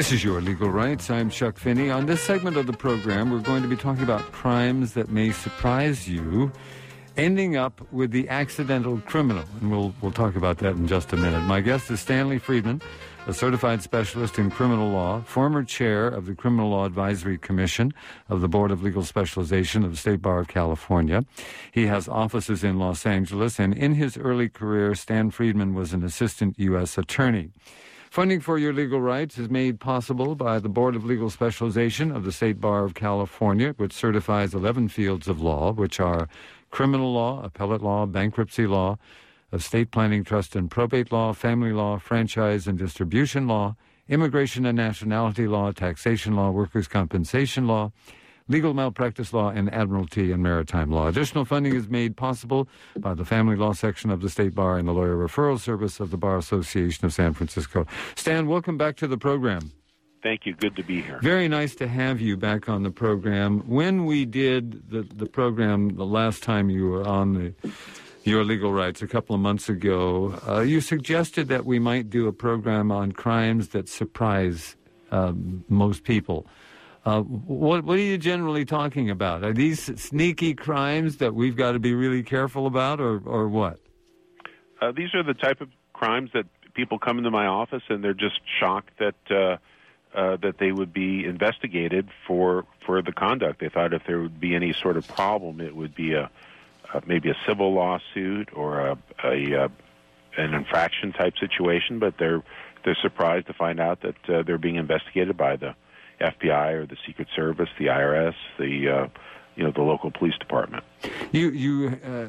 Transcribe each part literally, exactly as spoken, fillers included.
This is Your Legal Rights. I'm Chuck Finney. On this segment of the program, we're going to be talking about crimes that may surprise you, ending up with the accidental criminal. And we'll we'll talk about that in just a minute. My guest is Stanley Friedman, a certified specialist in criminal law, former chair of the Criminal Law Advisory Commission of the Board of Legal Specialization of the State Bar of California. He has offices in Los Angeles, and in his early career, Stan Friedman was an assistant U S attorney. Funding for Your Legal Rights is made possible by the Board of Legal Specialization of the State Bar of California, which certifies eleven fields of law, which are criminal law, appellate law, bankruptcy law, estate planning, trust and probate law, family law, franchise and distribution law, immigration and nationality law, taxation law, workers' compensation law, legal malpractice law, and admiralty and maritime law. Additional funding is made possible by the Family Law Section of the State Bar and the Lawyer Referral Service of the Bar Association of San Francisco. Stan, welcome back to the program. Thank you. Good to be here. Very nice to have you back on the program. When we did the, the program the last time you were on the Your Legal Rights a couple of months ago, uh, you suggested that we might do a program on crimes that surprise uh, most people. Uh, what, what are you generally talking about? Are these sneaky crimes that we've got to be really careful about, or, or what? Uh, these are the type of crimes that people come into my office and they're just shocked that uh, uh, that they would be investigated for for the conduct. They thought if there would be any sort of problem, it would be a, a maybe a civil lawsuit or a, a, a an infraction type situation, but they're they're surprised to find out that uh, they're being investigated by the F B I or the Secret Service, the I R S, the uh, you know the local police department. You you uh,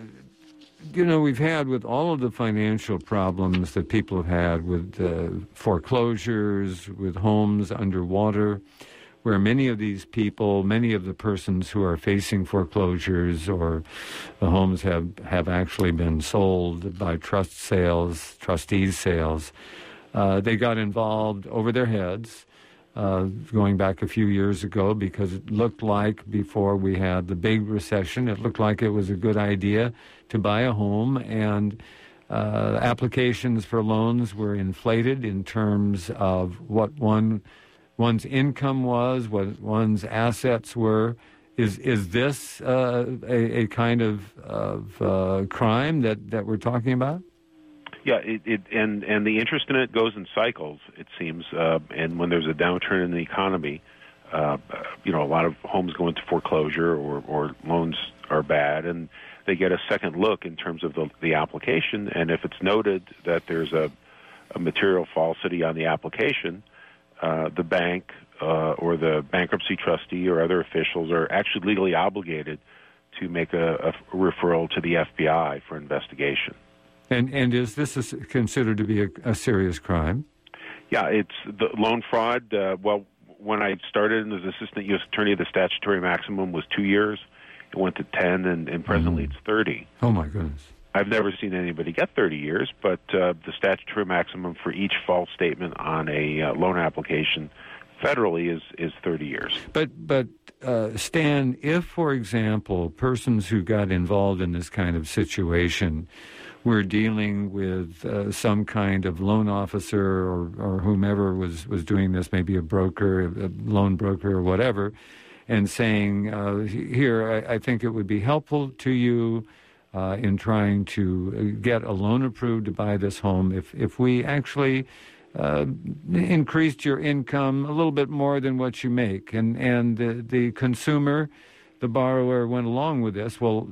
you know we've had with all of the financial problems that people have had with uh, foreclosures, with homes underwater, where many of these people, many of the persons who are facing foreclosures or the homes have have actually been sold by trust sales, trustees sales. Uh, they got involved over their heads. Uh, going back a few years ago, because it looked like before we had the big recession, it looked like it was a good idea to buy a home, and uh, applications for loans were inflated in terms of what one one's income was, what one's assets were. Is is this uh, a, a kind of, of uh, crime that, that we're talking about? Yeah, it, it and and the interest in it goes in cycles, it seems. Uh, and when there's a downturn in the economy, uh, you know, a lot of homes go into foreclosure or, or loans are bad, and they get a second look in terms of the, the application. And if it's noted that there's a, a material falsity on the application, uh, the bank uh, or the bankruptcy trustee or other officials are actually legally obligated to make a, a referral to the F B I for investigation. And and is this a, considered to be a, a serious crime? Yeah, it's the loan fraud. Uh, well, when I started as assistant U S attorney, the statutory maximum was two years. It went to ten, and, and presently mm. it's thirty. Oh, my goodness. I've never seen anybody get thirty years, but uh, the statutory maximum for each false statement on a uh, loan application federally is, is thirty years. But, but uh, Stan, if, for example, persons who got involved in this kind of situation we're dealing with uh, some kind of loan officer or, or whomever was, was doing this, maybe a broker, a loan broker or whatever, and saying, uh, here, I, I think it would be helpful to you uh, in trying to get a loan approved to buy this home if, if we actually uh, increased your income a little bit more than what you make. And, and the, the consumer, the borrower, went along with this. Well,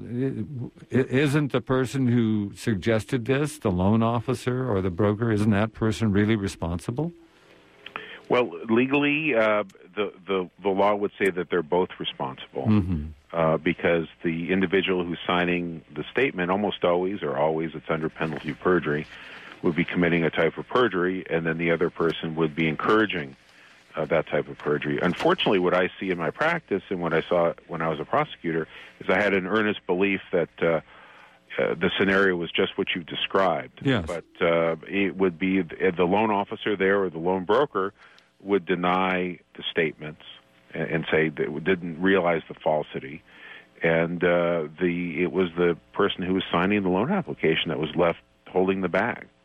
isn't the person who suggested this, the loan officer or the broker, isn't that person really responsible? Well, legally, uh, the, the the law would say that they're both responsible mm-hmm. uh, because the individual who's signing the statement, almost always or always, it's under penalty of perjury, would be committing a type of perjury, and then the other person would be encouraging Uh, that type of perjury. Unfortunately, what I see in my practice and what I saw when I was a prosecutor is I had an earnest belief that uh, uh, the scenario was just what you've described. Yes. But uh, it would be the, the loan officer there or the loan broker would deny the statements and, and say that we didn't realize the falsity. And uh, the it was the person who was signing the loan application that was left holding the bag.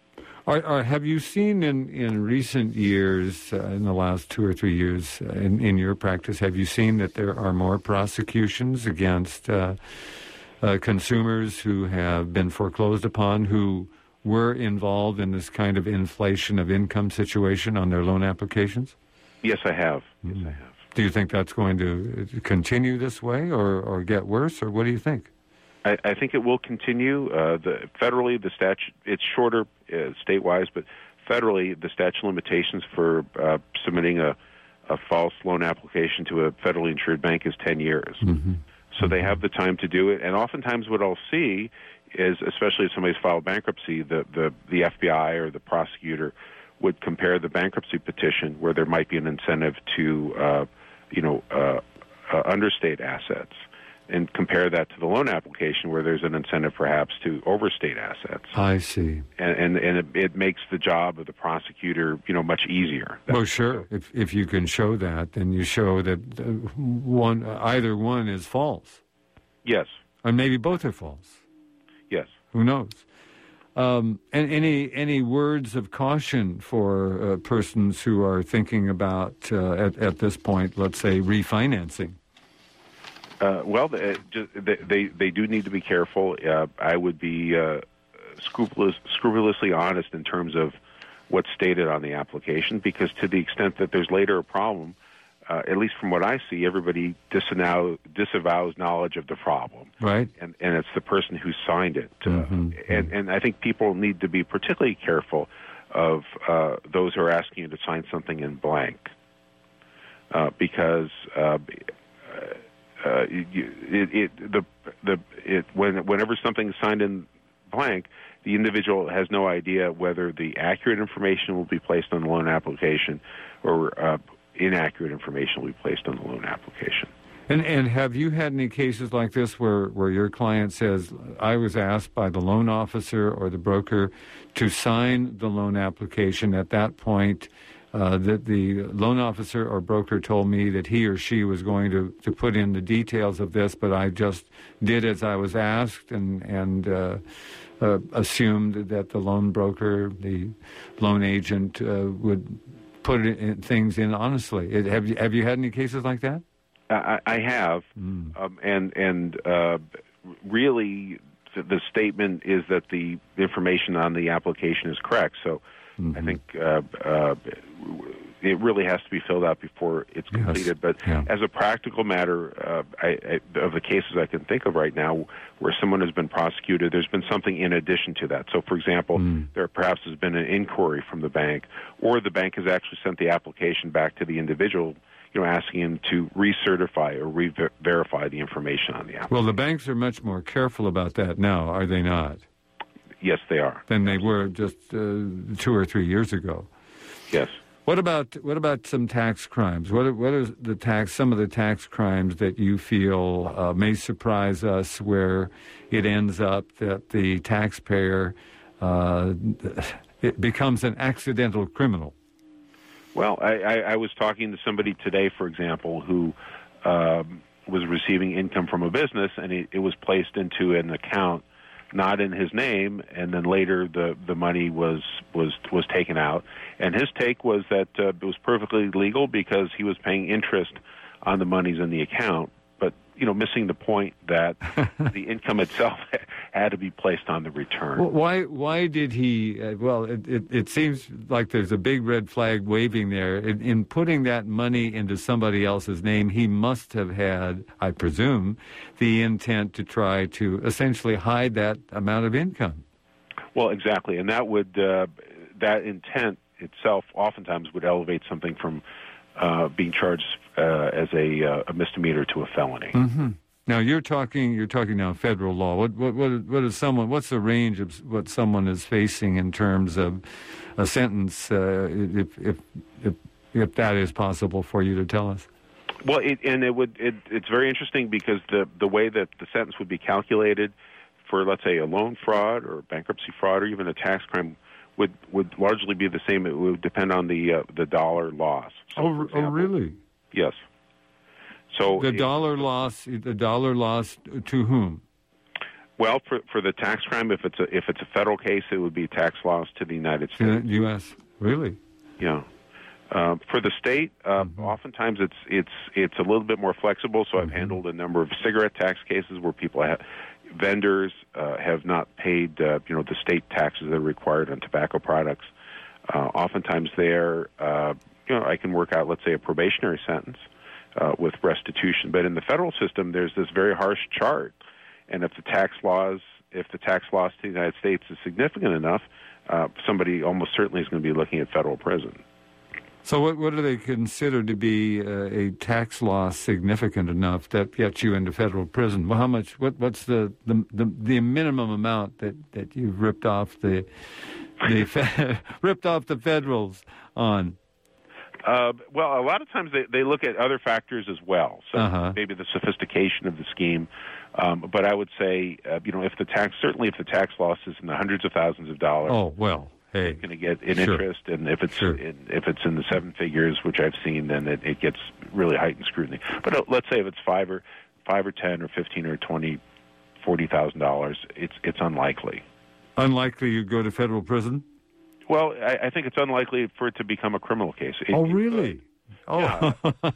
Are, are, have you seen in, in recent years, uh, in the last two or three years, uh, in, in your practice, have you seen that there are more prosecutions against uh, uh, consumers who have been foreclosed upon, who were involved in this kind of inflation of income situation on their loan applications? Yes, I have. Yes, Mm. I have. Do you think that's going to continue this way or, or get worse, or what do you think? I, I think it will continue. Uh, the federally, the statute it's shorter uh, state-wise, but federally, the statute of limitations for uh, submitting a, a false loan application to a federally insured bank is ten years. Mm-hmm. So they have the time to do it. And oftentimes, what I'll see is, especially if somebody's filed bankruptcy, the the, the F B I or the prosecutor would compare the bankruptcy petition, where there might be an incentive to, uh, you know, uh, uh, understate assets, and compare that to the loan application where there's an incentive perhaps to overstate assets. I see. And and, and it, it makes the job of the prosecutor, you know, much easier. Well, sure. If if you can show that, then you show that uh, one either one is false. Yes. Or maybe both are false. Yes. Who knows? Um, and any any words of caution for uh, persons who are thinking about uh, at at this point, let's say, refinancing? Uh, well, they, they they do need to be careful. Uh, I would be uh, scrupulous, scrupulously honest in terms of what's stated on the application, because to the extent that there's later a problem, uh, at least from what I see, everybody disavow, disavows knowledge of the problem. Right. And and it's the person who signed it. Mm-hmm. Uh, and, and I think people need to be particularly careful of uh, those who are asking you to sign something in blank, uh, because uh, Uh, it, it, the, the, it, when, whenever something is signed in blank, the individual has no idea whether the accurate information will be placed on the loan application or uh, inaccurate information will be placed on the loan application. And and have you had any cases like this where, where your client says, I was asked by the loan officer or the broker to sign the loan application at that point, Uh, that the loan officer or broker told me that he or she was going to, to put in the details of this, but I just did as I was asked and, and uh, uh, assumed that the loan broker, the loan agent, uh, would put it in, things in honestly. It, have you have you had any cases like that? I, I have, mm. um, and and uh, really the, the statement is that the information on the application is correct. So. Mm-hmm. I think uh, uh, it really has to be filled out before it's completed. Yes. But yeah. as a practical matter, uh, I, I, of the cases I can think of right now where someone has been prosecuted, there's been something in addition to that. So, for example, mm. there perhaps has been an inquiry from the bank, or the bank has actually sent the application back to the individual, you know, asking him to recertify or re-verify the information on the application. Well, the banks are much more careful about that now, are they not? Yes, they are. Than they were just uh, two or three years ago. Yes. What about what about some tax crimes? What are, what are the tax? Some of the tax crimes that you feel uh, may surprise us, where it ends up that the taxpayer uh, it becomes an accidental criminal. Well, I, I, I was talking to somebody today, for example, who um, was receiving income from a business, and it, it was placed into an account not in his name, and then later the, the money was, was was taken out. And his take was that uh, it was perfectly legal because he was paying interest on the monies in the account, but, you know, missing the point that the income itself had to be placed on the return. Well, why why did he, uh, well, it, it, it seems like there's a big red flag waving there. In, in putting that money into somebody else's name, he must have had, I presume, the intent to try to essentially hide that amount of income. Well, exactly, and that would, uh, that intent itself oftentimes would elevate something from uh, being charged uh, as a, uh, a misdemeanor to a felony. Mm-hmm. Now you're talking. You're talking now federal law. What what what what is someone? What's the range of what someone is facing in terms of a sentence? Uh, if if if if that is possible for you to tell us. Well, it, and it would. It, it's very interesting because the the way that the sentence would be calculated for, let's say, a loan fraud or bankruptcy fraud or even a tax crime would would largely be the same. It would depend on the uh, the dollar loss. So, oh, example, oh, really? Yes. So the it, dollar loss, the dollar loss to whom? Well, for for the tax crime, if it's a if it's a federal case, it would be tax loss to the United States. In the U S Really? Yeah. Uh, for the state, uh, Mm-hmm. oftentimes it's it's it's a little bit more flexible. So I've Mm-hmm. handled a number of cigarette tax cases where people have vendors uh, have not paid uh, you know the state taxes that are required on tobacco products. Uh, oftentimes there, uh, you know, I can work out, let's say, a probationary sentence uh, with restitution. But in the federal system, there's this very harsh chart, and if the tax laws, if the tax loss to the United States is significant enough, uh, somebody almost certainly is going to be looking at federal prison. So what what do they consider to be uh, a tax loss significant enough that gets you into federal prison? Well, how much? What what's the the the, the minimum amount that, that you've ripped off the the fe- ripped off the federals on? Uh, well, a lot of times they, they look at other factors as well. So Uh-huh. maybe the sophistication of the scheme. Um, but I would say, uh, you know, if the tax certainly if the tax loss is in the hundreds of thousands of dollars. Oh well. Hey, Going to get in Sure. interest, and if it's Sure. in, if it's in the seven figures, which I've seen, then it, it gets really heightened scrutiny. But uh, let's say if it's five or five or ten or fifteen or twenty, forty thousand dollars, it's it's unlikely. unlikely you go to federal prison. Well, I, I think it's unlikely for it to become a criminal case. It, Oh, it really? could. Oh,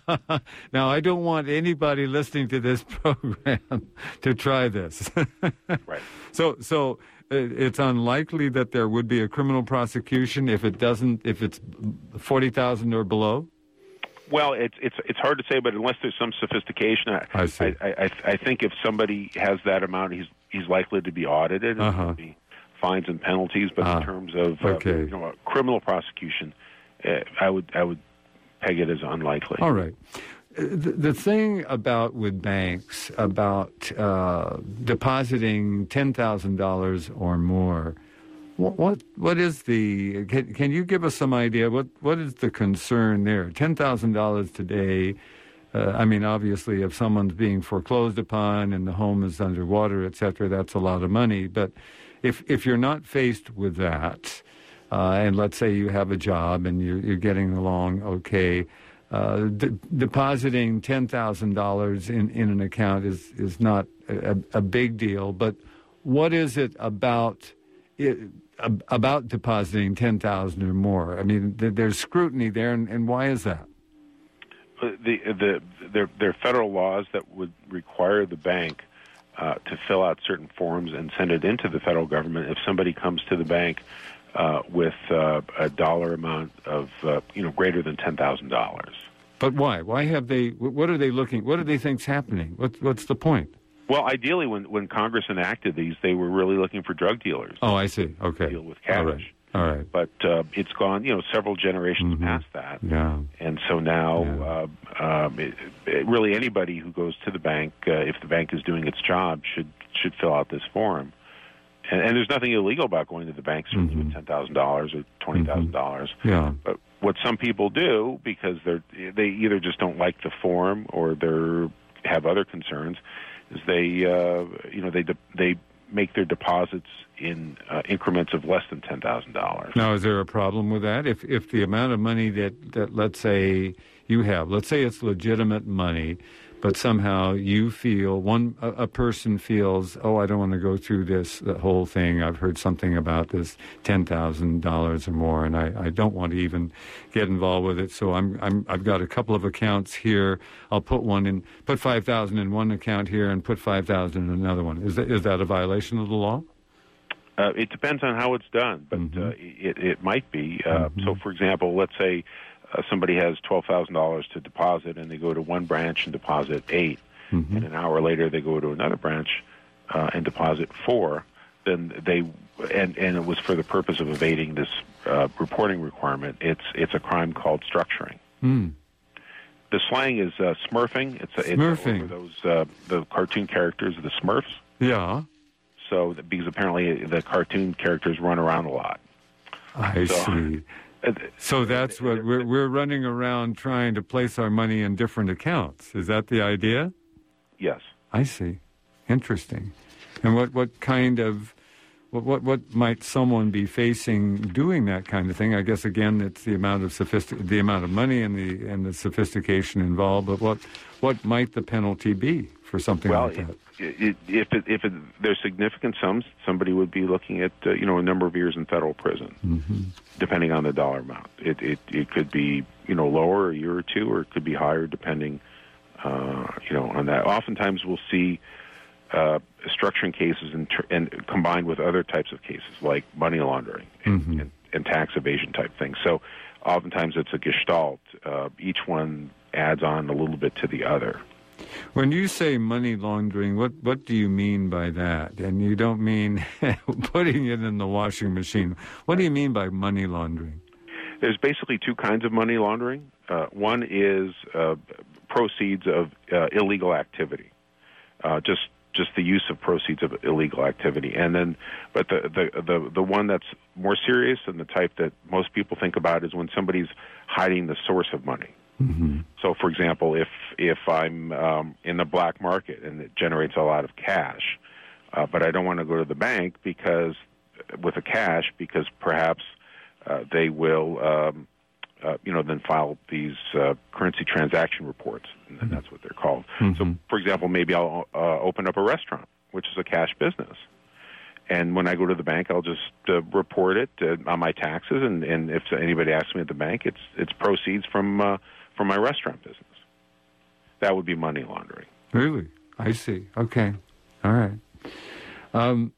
now I don't want anybody listening to this program to try this. Right. So, so uh, it's unlikely that there would be a criminal prosecution if it doesn't, if it's forty thousand or below. Well, it's it's it's hard to say, but unless there's some sophistication, I I see. I, I, I think if somebody has that amount, he's he's likely to be audited and Uh-huh. there'll be fines and penalties. But Ah, in terms of uh, okay. you know a criminal prosecution, uh, I would I would peg it as unlikely. All right. Uh, The, the thing about with banks about uh, depositing ten thousand dollars or more. What, what what is the? Can, can you give us some idea? What what is the concern there? Ten thousand dollars today. Uh, I mean, obviously, if someone's being foreclosed upon and the home is underwater, et cetera, that's a lot of money. But if if you're not faced with that, uh, and let's say you have a job and you're you're getting along okay, uh, de- depositing ten thousand dollars in in an account is is not a, a big deal. But what is it about? It, about depositing ten thousand or more? I mean, th- there's scrutiny there, and, and why is that? Uh, The the there there are federal laws that would require the bank uh, to fill out certain forms and send it into the federal government if somebody comes to the bank uh, with uh, a dollar amount of uh, you know greater than ten thousand dollars. But why? Why have they? What are they looking? What do they think's happening? What, what's the point? Well, ideally, when, when Congress enacted these, they were really looking for drug dealers Oh, I see. Okay. to deal with cash. All right. All right. But uh, it's gone, you know, several generations Mhm. past that. Yeah. And so now, Yeah. uh, um, it, it, really anybody who goes to the bank, uh, if the bank is doing its job, should should fill out this form. And, and there's nothing illegal about going to the bank, certainly Mhm. with ten thousand dollars or twenty thousand dollars. Yeah. But what some people do, because they're they either just don't like the form or they're have other concerns, is they uh, you know they de- they make their deposits in uh, increments of less than ten thousand dollars. Now, is there a problem with that? If if the amount of money that, that let's say you have, let's say it's legitimate money, but somehow you feel one a, a person feels, oh, I don't want to go through this the whole thing. I've heard something about this ten thousand dollars or more, and I, I don't want to even get involved with it. So I'm I'm I've got a couple of accounts here. I'll put one in, put five thousand in one account here, and put five thousand in another one. Is that is that a violation of the law? Uh, it depends on how it's done, but Mhm. uh, it, it might be. Uh, Mhm. So, for example, let's say uh, somebody has twelve thousand dollars to deposit, and they go to one branch and deposit eight, Mhm. and an hour later they go to another branch uh, and deposit four. Then they and and it was for the purpose of evading this uh, reporting requirement. It's it's a crime called structuring. Mm. The slang is uh, smurfing. It's, a, it's Smurfing. over those uh, the cartoon characters, the Smurfs. Yeah, So that, because apparently the cartoon characters run around a lot. I So- see. Uh, So that's what we're we're running around trying to place our money in different accounts. Is that the idea? Yes. I see. Interesting. And what, what kind of what, what what might someone be facing doing that kind of thing? I guess again it's the amount of sophistic the amount of money and the and the sophistication involved. But what what might the penalty be for something Well, like that? it, if it, if it, there's significant sums, somebody would be looking at uh, you know a number of years in federal prison, mm-hmm. depending on the dollar amount. It, it it could be you know lower, a year or two, or it could be higher, depending uh, you know on that. Oftentimes, we'll see uh, structuring cases and, and combined with other types of cases like money laundering and, mm-hmm. and, and tax evasion type things. So, oftentimes it's a gestalt. Uh, each one adds on a little bit to the other. When you say money laundering, what, what do you mean by that? And you don't mean putting it in the washing machine. What do you mean by money laundering? There's basically two kinds of money laundering. Uh, one is uh, proceeds of uh, illegal activity, uh, just just the use of proceeds of illegal activity. And then, but the, the, the, the one that's more serious and the type that most people think about is when somebody's hiding the source of money. Mm-hmm. So, for example, if if I'm um, in the black market and it generates a lot of cash, uh, but I don't want to go to the bank because with the cash because perhaps uh, they will, um, uh, you know, then file these uh, currency transaction reports, and mm-hmm. that's what they're called. Mm-hmm. So, for example, maybe I'll uh, open up a restaurant, which is a cash business. And when I go to the bank, I'll just uh, report it uh, on my taxes, and, and if anybody asks me at the bank, it's it's proceeds from uh, from my restaurant business. That would be money laundering. Really? I see. Okay. All right. Um,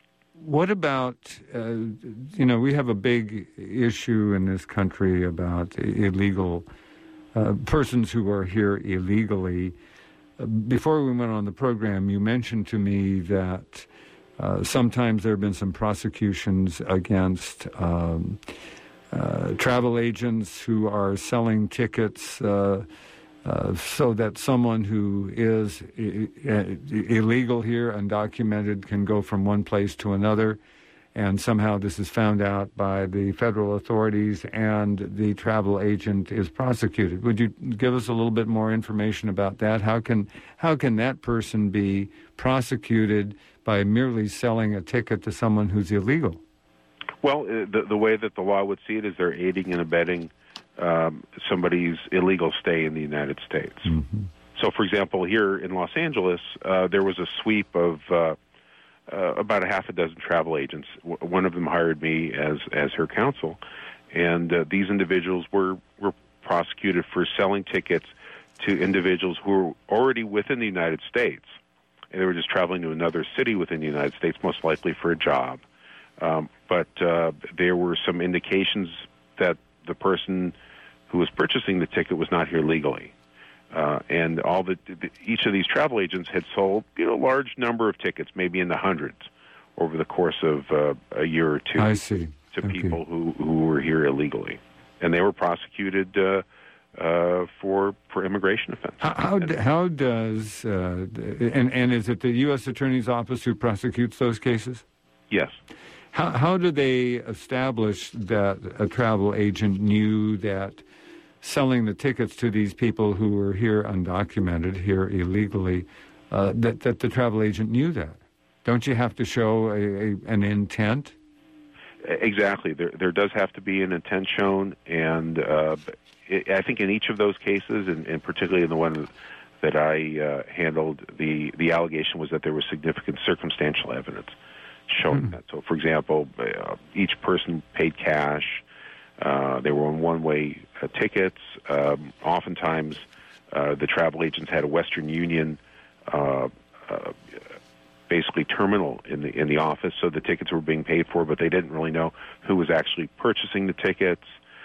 what about, uh, you know, we have a big issue in this country about illegal uh, persons who are here illegally. Uh, before we went on the program, you mentioned to me that uh, sometimes there have been some prosecutions against um, uh, travel agents who are selling tickets uh, uh, so that someone who is I- I- illegal here, undocumented, can go from one place to another. And somehow this is found out by the federal authorities and the travel agent is prosecuted. Would you give us a little bit more information about that? How can how can that person be prosecuted by merely selling a ticket to someone who's illegal? Well, the, the way that the law would see it is they're aiding and abetting um, somebody's illegal stay in the United States. Mm-hmm. So, for example, here in Los Angeles, uh, there was a sweep of uh, uh, about a half a dozen travel agents. W- one of them hired me as, as her counsel, and uh, these individuals were, were prosecuted for selling tickets to individuals who were already within the United States. And they were just traveling to another city within the United States, most likely for a job. Um, but uh, there were some indications that the person who was purchasing the ticket was not here legally. Uh, and all the, the each of these travel agents had sold, you know, a large number of tickets, maybe in the hundreds, over the course of uh, a year or two. I see. To okay. people who, who were here illegally, and they were prosecuted uh, uh, for for immigration offenses. How how, d- how does uh, and and is it the U S Attorney's Office who prosecutes those cases? Yes. How how do they establish that a travel agent knew that selling the tickets to these people who were here undocumented, here illegally, uh, that, that the travel agent knew that? Don't you have to show a, a, an intent? Exactly. There there does have to be an intent shown, and uh, it, I think in each of those cases, and, and particularly in the one that I uh, handled, the, the allegation was that there was significant circumstantial evidence showing mm-hmm. that. So, for example, uh, each person paid cash. Uh, they were on one-way uh, tickets. Um, oftentimes, uh, the travel agents had a Western Union uh, uh, basically terminal in the in the office, so the tickets were being paid for, but they didn't really know who was actually purchasing the tickets.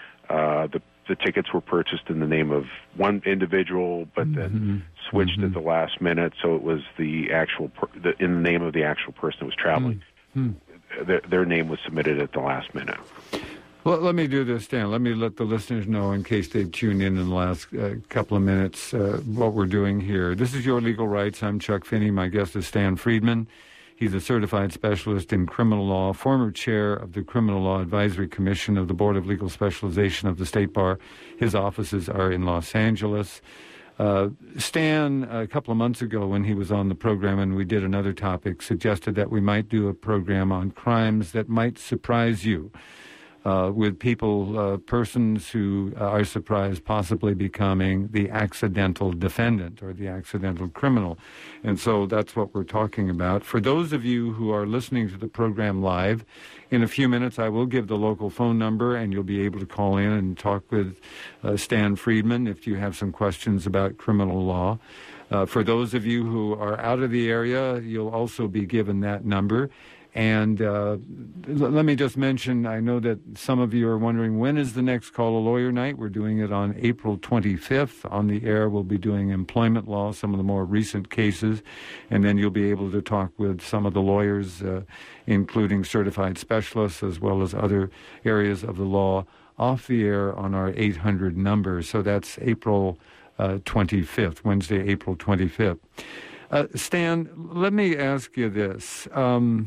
Uh, the the tickets were purchased in the name of one individual, but mm-hmm. then switched mm-hmm. at the last minute, so it was the actual per, the, in the name of the actual person who was traveling. Mm-hmm. Their, their name was submitted at the last minute. Well, let me do this, Dan. Let me let the listeners know, in case they've tuned in in the last uh, couple of minutes, uh, what we're doing here. This is Your Legal Rights. I'm Chuck Finney. My guest is Stan Friedman. He's a certified specialist in criminal law, former chair of the Criminal Law Advisory Commission of the Board of Legal Specialization of the State Bar. His offices are in Los Angeles. Uh, Stan, a couple of months ago when he was on the program and we did another topic, suggested that we might do a program on crimes that might surprise you. uh, with people, uh, persons who are surprised possibly becoming the accidental defendant or the accidental criminal. And so that's what we're talking about. For those of you who are listening to the program live, in a few minutes I will give the local phone number and you'll be able to call in and talk with uh, Stan Friedman if you have some questions about criminal law. Uh, for those of you who are out of the area, you'll also be given that number. And uh, l- let me just mention, I know that some of you are wondering, when is the next Call a Lawyer night? We're doing it on April twenty-fifth. On the air, we'll be doing employment law, some of the more recent cases, and then you'll be able to talk with some of the lawyers, uh, including certified specialists, as well as other areas of the law, off the air on our eight hundred number. So that's April uh, twenty-fifth, Wednesday, April twenty-fifth. Uh, Stan, let me ask you this. Um,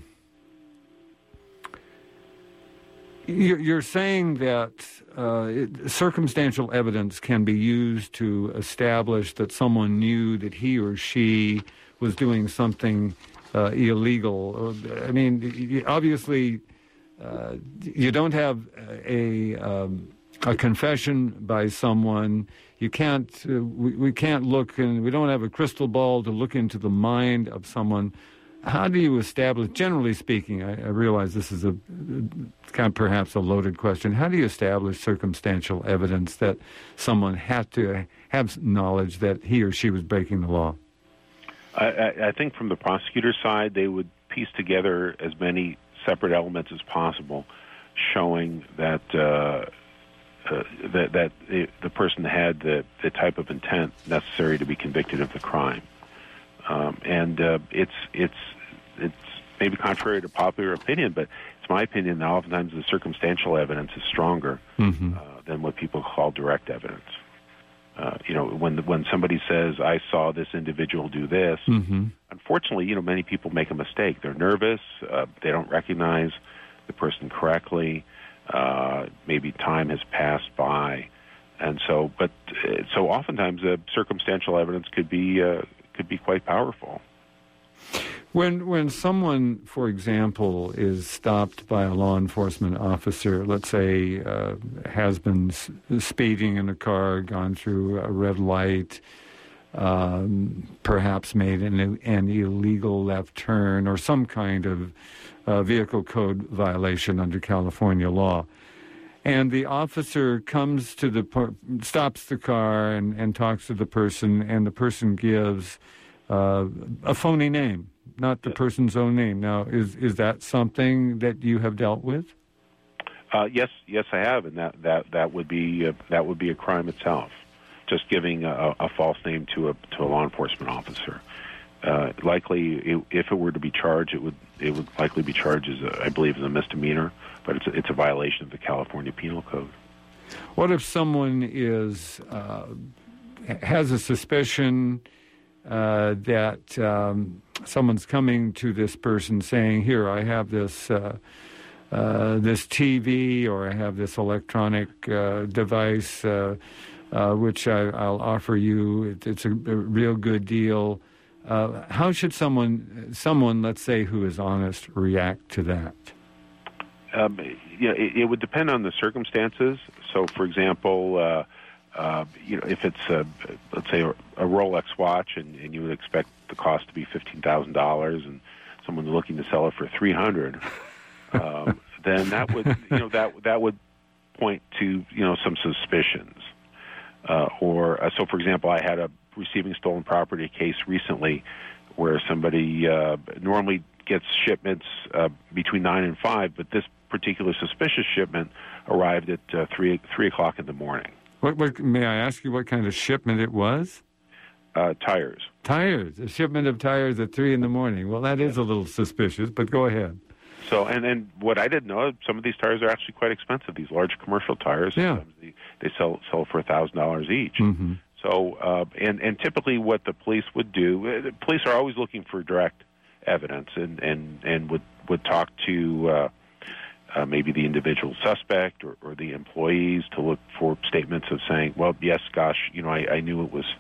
You're saying that uh, it, circumstantial evidence can be used to establish that someone knew that he or she was doing something uh, illegal. I mean, obviously, uh, you don't have a um, a confession by someone. You can't. Uh, we, we can't look, and we don't have a crystal ball to look into the mind of someone. How do you establish, generally speaking, I, I realize this is a kind of perhaps a loaded question, how do you establish circumstantial evidence that someone had to have knowledge that he or she was breaking the law? I, I think from the prosecutor's side, they would piece together as many separate elements as possible, showing that uh, uh, that, that it, the person had the, the type of intent necessary to be convicted of the crime. Um, and uh, it's it's it's maybe contrary to popular opinion, but it's my opinion that oftentimes the circumstantial evidence is stronger mm-hmm. uh, than what people call direct evidence. Uh, you know, when when somebody says, "I saw this individual do this," mm-hmm. unfortunately, you know, many people make a mistake. They're nervous. Uh, they don't recognize the person correctly. Uh, maybe time has passed by, and so, but uh, so oftentimes, uh, circumstantial evidence could be. Uh, could be quite powerful. When when someone, for example, is stopped by a law enforcement officer, let's say uh, has been s- speeding in a car, gone through a red light, um, perhaps made an, an illegal left turn or some kind of uh, vehicle code violation under California law, and the officer comes to the, stops the car and, and talks to the person, and the person gives uh, a phony name, not the person's own name. Now, is is that something that you have dealt with? Uh, yes, yes, I have, and that that that would be uh, that would be a crime itself. Just giving a, a false name to a to a law enforcement officer. Uh, likely, it, if it were to be charged, it would it would likely be charged as a, I believe, as a misdemeanor. But it's a, it's a violation of the California Penal Code. What if someone is uh, has a suspicion uh, that um, someone's coming to this person saying, "Here, I have this uh, uh, this T V, or I have this electronic uh, device, uh, uh, which I, I'll offer you. It, it's a, a real good deal." Uh, how should someone, someone, let's say, who is honest, react to that? Um, yeah, it, it would depend on the circumstances. So, for example, uh, uh, you know, if it's a, let's say a, a Rolex watch, and, and you would expect the cost to be fifteen thousand dollars, and someone's looking to sell it for three hundred, um, then that would, you know, that that would point to, you know, some suspicions. Uh, or uh, so, for example, I had a receiving stolen property case recently where somebody uh, normally gets shipments uh, between nine and five, but this particular suspicious shipment arrived at uh, three three o'clock in the morning. What, what may I ask you? What kind of shipment it was? Uh, tires. Tires. A shipment of tires at three in the morning. Well, that is a little suspicious, but go ahead. So, and and what I didn't know, some of these tires are actually quite expensive. These large commercial tires. Yeah. They, they sell sell for a thousand dollars each. Mm-hmm. So, uh, and and typically, what the police would do, uh, the police are always looking for direct evidence, and and and would would talk to uh, uh, maybe the individual suspect or, or the employees to look for statements of saying, well, yes, gosh, you know, I, I knew it was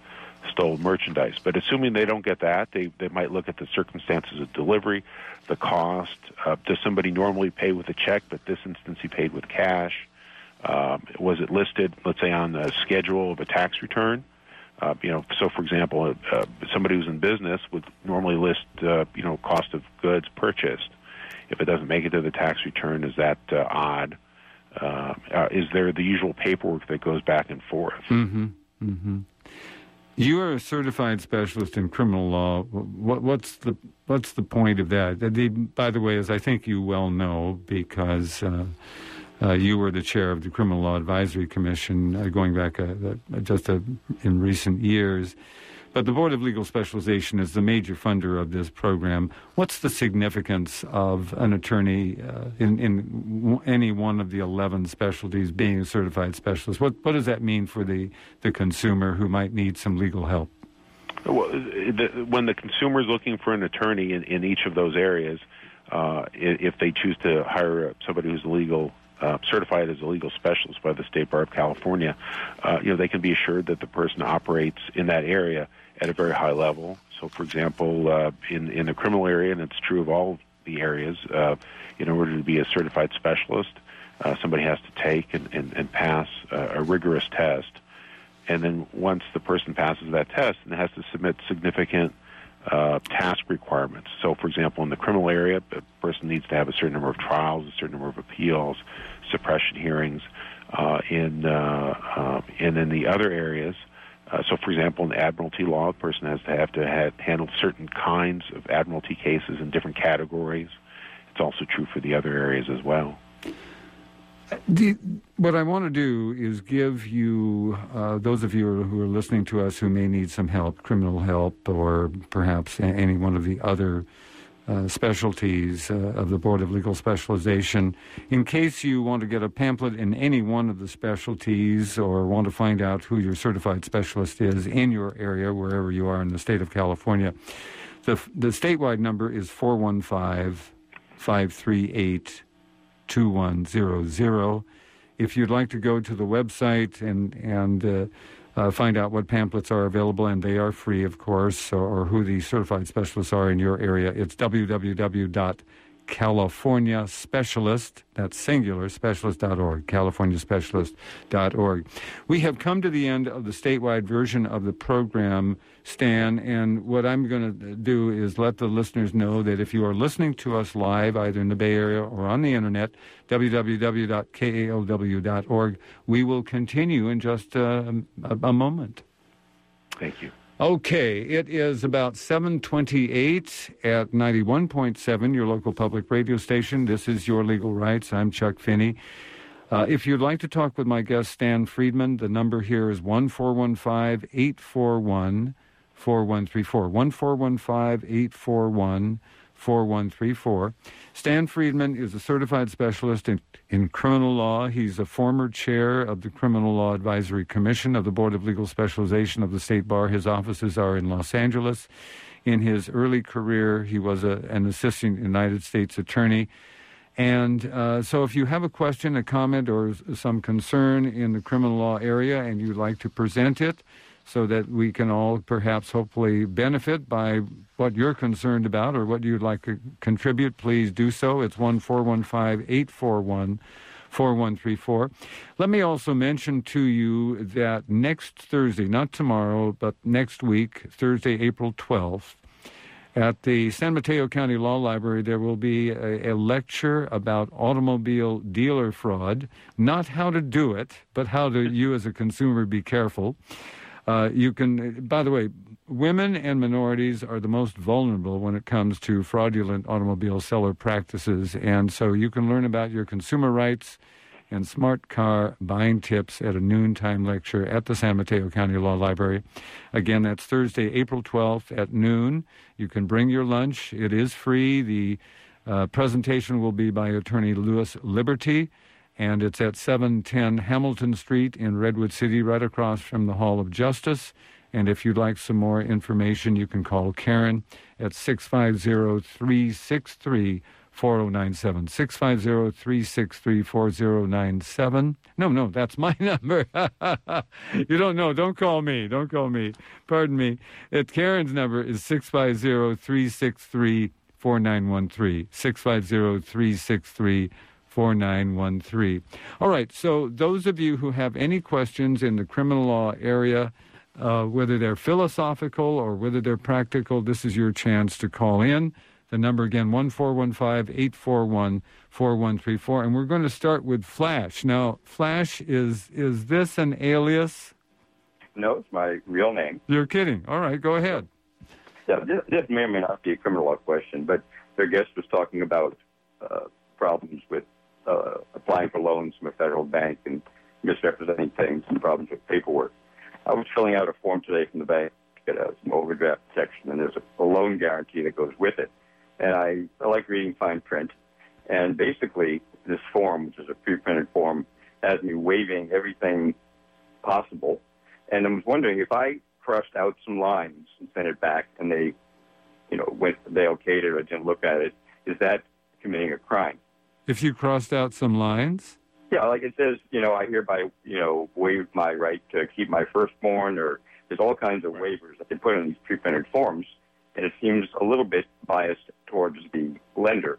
stolen merchandise. But assuming they don't get that, they, they might look at the circumstances of delivery, the cost. Uh, does somebody normally pay with a check, but this instance he paid with cash? Um, was it listed, let's say, on the schedule of a tax return? Uh, you know, so for example, uh, somebody who's in business would normally list, uh, you know, cost of goods purchased. If it doesn't make it to the tax return, is that uh, odd? Uh, uh, is there the usual paperwork that goes back and forth? Mm-hmm. Mm-hmm. You are a certified specialist in criminal law. What, what's the what's the point of that? The, by the way, as I think you well know, because uh, uh, you were the chair of the Criminal Law Advisory Commission uh, going back uh, just uh, in recent years. But the Board of Legal Specialization is the major funder of this program. What's the significance of an attorney uh, in, in w- any one of the eleven specialties being a certified specialist? What what does that mean for the, the consumer who might need some legal help? Well, the, when the consumer is looking for an attorney in, in each of those areas, uh, if they choose to hire somebody who's a legal Uh, certified as a legal specialist by the State Bar of California, uh, you know, they can be assured that the person operates in that area at a very high level. So, for example, uh, in, in the criminal area, and it's true of all the areas, uh, in order to be a certified specialist, uh, somebody has to take and, and, and pass uh, a rigorous test. And then once the person passes that test, and has to submit significant Uh, task requirements. So, for example, in the criminal area, a person needs to have a certain number of trials, a certain number of appeals, suppression hearings. Uh, in uh, uh, and in the other areas, uh, so for example, in admiralty law, a person has to have to have, handle certain kinds of admiralty cases in different categories. It's also true for the other areas as well. The, what I want to do is give you, uh, those of you who are listening to us who may need some help, criminal help, or perhaps any one of the other uh, specialties uh, of the Board of Legal Specialization, in case you want to get a pamphlet in any one of the specialties or want to find out who your certified specialist is in your area, wherever you are in the state of California, the, the statewide number is four one five, five three eight, two one zero zero. If you'd like to go to the website and and uh, uh, find out what pamphlets are available, and they are free, of course, or, or who the certified specialists are in your area, it's w w w dot california specialist, that's singular, specialist dot org, california specialist dot org. We have come to the end of the statewide version of the program, Stan, and what I'm going to do is let the listeners know that if you are listening to us live, either in the Bay Area or on the internet, w w w dot k a l w dot org, we will continue in just uh, a, a moment. Thank you. Okay, it is about seven twenty-eight at ninety-one point seven, your local public radio station. This is Your Legal Rights. I'm Chuck Finney. Uh, if you'd like to talk with my guest, Stan Friedman, the number here is one four one five, eight four one, four one three four. one four one five, eight four one, four one three four. Stan Friedman is a certified specialist in, in criminal law. He's a former chair of the Criminal Law Advisory Commission of the Board of Legal Specialization of the State Bar. His offices are in Los Angeles. In his early career, he was a, an assistant United States attorney. And uh, so if you have a question, a comment, or some concern in the criminal law area and you'd like to present it, so that we can all perhaps hopefully benefit by what you're concerned about or what you'd like to contribute, please do so. It's one four one five, eight four one, four one three four. Let me also mention to you that next Thursday, not tomorrow, but next week, Thursday, April twelfth, at the San Mateo County Law Library, there will be a, a lecture about automobile dealer fraud, not how to do it, but how to, you as a consumer, be careful. Uh, you can, by the way, women and minorities are the most vulnerable when it comes to fraudulent automobile seller practices. And so you can learn about your consumer rights and smart car buying tips at a noontime lecture at the San Mateo County Law Library. Again, that's Thursday, April twelfth at noon. You can bring your lunch. It is free. The uh, presentation will be by attorney Louis Liberty, and it's at seven ten Hamilton Street in Redwood City, right across from the Hall of Justice. And if you'd like some more information, you can call Karen at six five zero, three six three, four oh nine seven. six five zero, three six three, four oh nine seven. No, no, that's my number. You don't know. Don't call me. Don't call me. Pardon me. It, Karen's number is six five zero, three six three, four nine one three. six five zero, three six three, four nine one three. All right, so those of you who have any questions in the criminal law area, uh, whether they're philosophical or whether they're practical, this is your chance to call in. The number again, one four one five, eight four one, four one three four. And we're going to start with Flash. Now, Flash, is is this an alias? No, it's my real name. You're kidding. All right, go ahead. Yeah, this, this may or may not be a criminal law question, but their guest was talking about uh, problems with uh, applying for loans from a federal bank and misrepresenting things and problems with paperwork. I was filling out a form today from the bank to get uh, some overdraft protection, and there's a, a loan guarantee that goes with it. And I, I like reading fine print. And basically, this form, which is a pre-printed form, has me waiving everything possible. And I was wondering if I crossed out some lines and sent it back, and they, you know, went, they okayed it or didn't look at it, is that committing a crime? If you crossed out some lines? Yeah, like it says, you know, I hereby, you know, waive my right to keep my firstborn, or there's all kinds of waivers that they put in these pre-printed forms, and it seems a little bit biased towards the lender.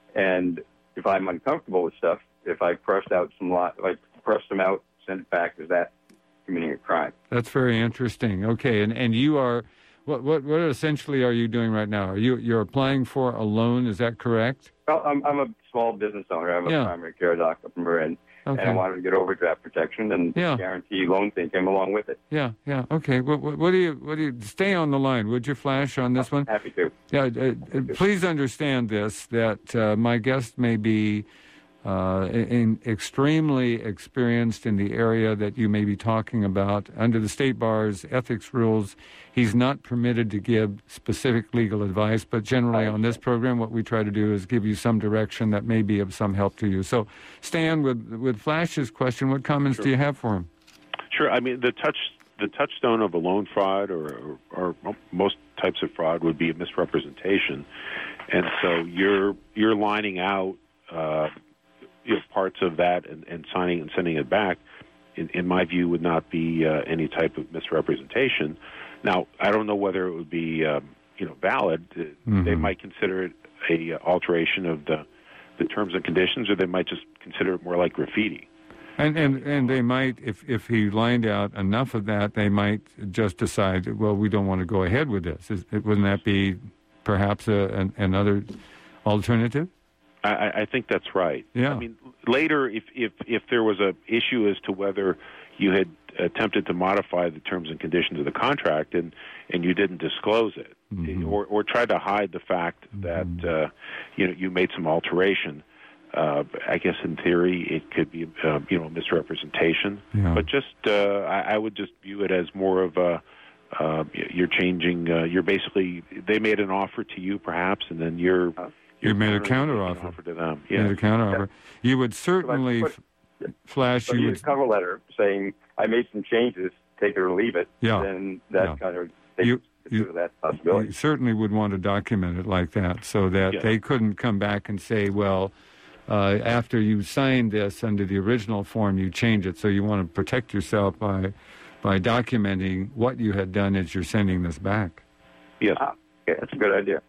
And if I'm uncomfortable with stuff, if I crossed out some lot, if I crossed them out, sent it back, is that committing a crime? That's very interesting. Okay, and, and you are, what, what what essentially are you doing right now? Are you you're applying for a loan? Is that correct? Well, I'm I'm a small business owner. I'm a Yeah. primary care doc up in Marin, Okay. and I wanted to get overdraft protection, and Yeah. the guarantee loan thing came along with it. Yeah, yeah. Okay. What, what, what do you? What do you? Stay on the line, would you, Flash, on this one? Happy to. Yeah. Uh, uh, please understand this: that uh, my guest may be uh, in, extremely experienced in the area that you may be talking about. Under the state bar's ethics rules, he's not permitted to give specific legal advice. But generally, on this program, what we try to do is give you some direction that may be of some help to you. So, Stan, with with Flash's question, what comments Sure. do you have for him? Sure. I mean, the touch the touchstone of a loan fraud or, or, or most types of fraud would be a misrepresentation, and so you're you're lining out uh, you know, parts of that and, and signing and sending it back. In, in my view, would not be uh, any type of misrepresentation. Now, I don't know whether it would be um, you know valid. Mm-hmm. They might consider it a uh, alteration of the the terms and conditions, or they might just consider it more like graffiti. And, and and they might, if if he lined out enough of that, they might just decide, well, we don't want to go ahead with this. Is, wouldn't that be perhaps a, an, another alternative? I, I think that's right. Yeah. I mean, later, if, if, if there was a issue as to whether you had attempted to modify the terms and conditions of the contract and, and you didn't disclose it, mm-hmm. or, or tried to hide the fact that mm-hmm. uh, you know you made some alteration, uh, I guess in theory it could be uh, you know misrepresentation. Yeah. But just uh, I, I would just view it as more of a uh, you're changing. Uh, you're basically they made an offer to you perhaps, and then you're. Uh, You made a counteroffer. Offer to them. Yeah. Made a counteroffer. Yeah. You would certainly, put, Flash, so you you would... a cover letter saying, I made some changes, take it or leave it. Yeah. Then that yeah. kind of takes you, you, that possibility. You certainly would want to document it like that so that yeah. they couldn't come back and say, well, uh, after you signed this under the original form, you change it. So you want to protect yourself by, by documenting what you had done as you're sending this back. Yes. Ah, okay, that's a good idea.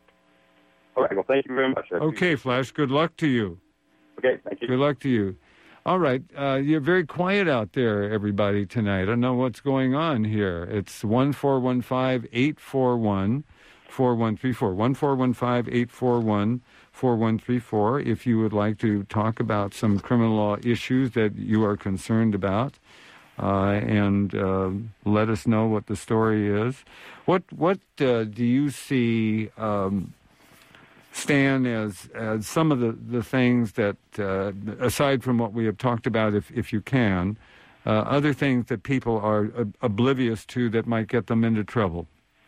All right, well, thank you very much. Okay, Flash, good luck to you. Okay, thank you. Good luck to you. All right, uh, you're very quiet out there, everybody, tonight. I don't know what's going on here. It's one four one five, eight four one, four one three four. one four one five, eight four one, four one three four if you would like to talk about some criminal law issues that you are concerned about. Uh, and uh, let us know what the story is. What, what uh, do you see... Um, Stan, as, as some of the, the things that, uh, aside from what we have talked about, if, if you can, uh, other things that people are ob- oblivious to that might get them into trouble?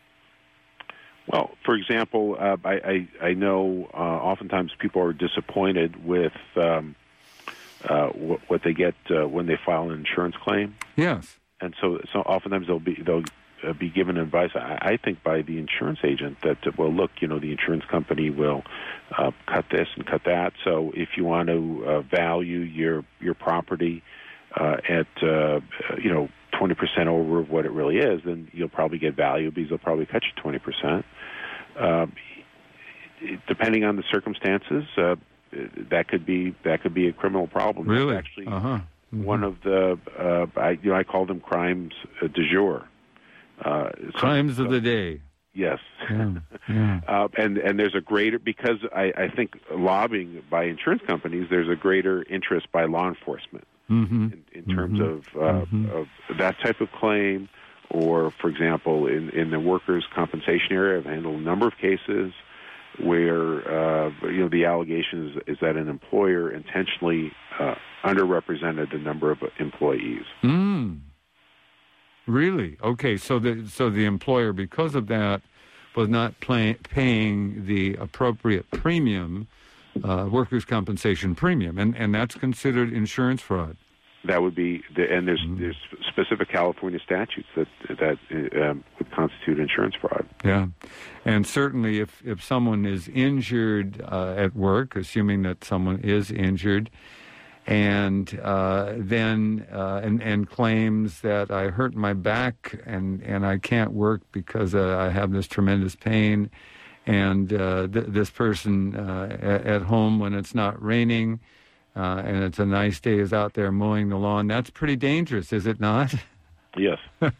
Well, for example, uh, I, I, I know uh, oftentimes people are disappointed with um, uh, what, what they get uh, when they file an insurance claim. Yes. And so, so oftentimes they'll be they'll uh, be given advice, I, I think, by the insurance agent that, uh, well, look, you know, the insurance company will uh, cut this and cut that. So if you want to uh, value your your property uh, at, uh, you know, twenty percent over of what it really is, then you'll probably get value because they'll probably cut you twenty percent. Uh, depending on the circumstances, uh, that could be that could be a criminal problem. Really? That's actually, uh-huh. Mm-hmm. one of the, uh, I, you know, I call them crimes uh, du jour. Uh, crimes so, of the day. Yes. Yeah, yeah. uh, and, and there's a greater, because I, I think lobbying by insurance companies, there's a greater interest by law enforcement mm-hmm. in, in terms mm-hmm. of, uh, mm-hmm. of that type of claim. Or, for example, in, in the workers' compensation area, I've handled a number of cases where uh, you know the allegation is, is that an employer intentionally uh, underrepresented the number of employees. Mm. Really? Okay. So the so the employer, because of that, was not pay, paying the appropriate premium, uh, workers' compensation premium, and and that's considered insurance fraud. That would be, the, and there's mm. there's specific California statutes that that um, would constitute insurance fraud. Yeah, and certainly if, if someone is injured uh, at work, assuming that someone is injured, and uh, then uh, and and claims that I hurt my back and, and I can't work because uh, I have this tremendous pain, and uh, th- this person uh, at, at home when it's not raining. Uh, and it's a nice day is out there mowing the lawn. That's pretty dangerous, is it not? Yes.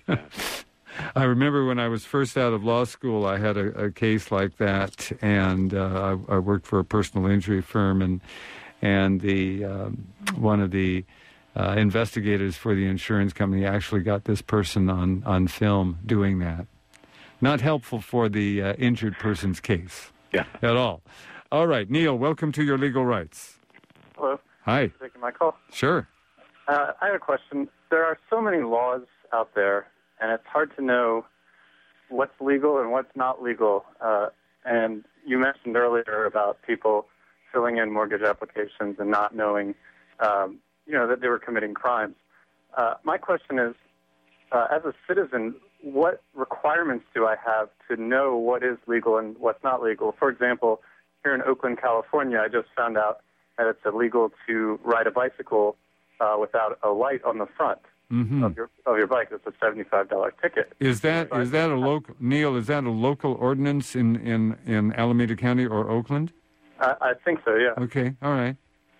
I remember when I was first out of law school, I had a, a case like that, and uh, I, I worked for a personal injury firm, and and the um, one of the uh, investigators for the insurance company actually got this person on, on film doing that. Not helpful for the uh, injured person's case yeah. at all. All right, Neil, welcome to Your Legal Rights. Hello. Hi. Thanks for taking my call. Sure. Uh, I have a question. There are so many laws out there, and it's hard to know what's legal and what's not legal. Uh, and you mentioned earlier about people filling in mortgage applications and not knowing, um, you know, that they were committing crimes. Uh, my question is, uh, as a citizen, what requirements do I have to know what is legal and what's not legal? For example, here in Oakland, California, I just found out that it's illegal to ride a bicycle uh, without a light on the front mm-hmm. of your of your bike. It's a seventy-five dollars ticket. Is that is that a local Neil? Is that a local ordinance in, in, in Alameda County or Oakland? I, I think so. Yeah. Okay. All right.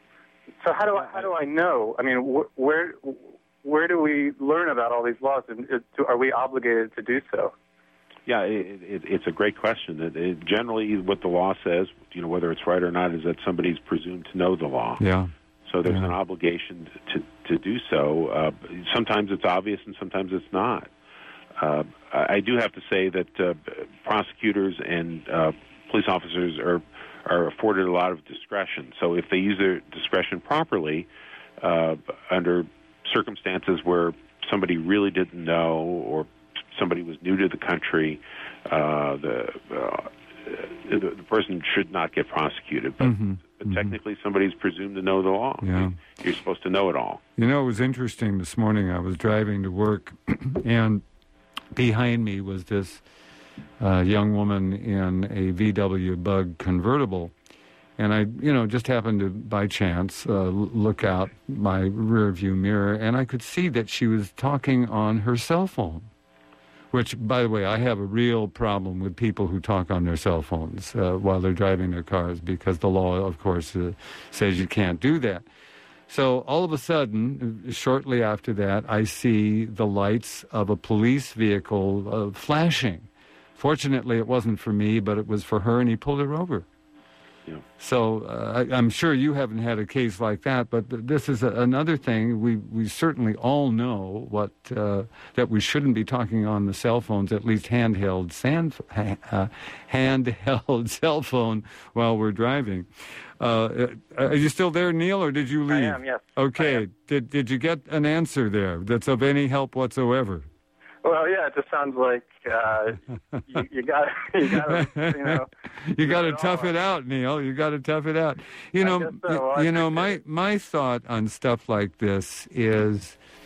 So how do I how do I know? I mean, wh- where where do we learn about all these laws, and uh, are we obligated to do so? Yeah, it, it, it's a great question. It, it, generally, what the law says, you know, whether it's right or not, is that somebody's presumed to know the law. Yeah. So there's yeah. an obligation to to do so. Uh, sometimes it's obvious, and sometimes it's not. Uh, I do have to say that uh, prosecutors and uh, police officers are are afforded a lot of discretion. So if they use their discretion properly, uh, under circumstances where somebody really didn't know or somebody was new to the country, uh, the, uh, the the person should not get prosecuted. But, mm-hmm. but mm-hmm. technically, somebody's presumed to know the law. Yeah. You're supposed to know it all. You know, it was interesting this morning. I was driving to work, and behind me was this uh, young woman in a V W Bug convertible. And I, you know, just happened to, by chance, uh, look out my rear view mirror, and I could see that she was talking on her cell phone. Which, by the way, I have a real problem with people who talk on their cell phones uh, while they're driving their cars, because the law, of course, uh, says you can't do that. So all of a sudden, shortly after that, I see the lights of a police vehicle uh, flashing. Fortunately, it wasn't for me, but it was for her, and he pulled her over. Yeah. So uh, I, I'm sure you haven't had a case like that, but th- this is a, another thing. We we certainly all know what uh, that we shouldn't be talking on the cell phones, at least handheld sand, uh, handheld cell phone while we're driving. Uh, are you still there, Neil, or did you leave? I am, yes. Okay. Am. Did did you get an answer there that's of any help whatsoever? Well, yeah, it just sounds like uh, you, you got you got you know you got to tough it out, Neil. You got to tough it out. You know, so. well, you know, my my thought on stuff like this is,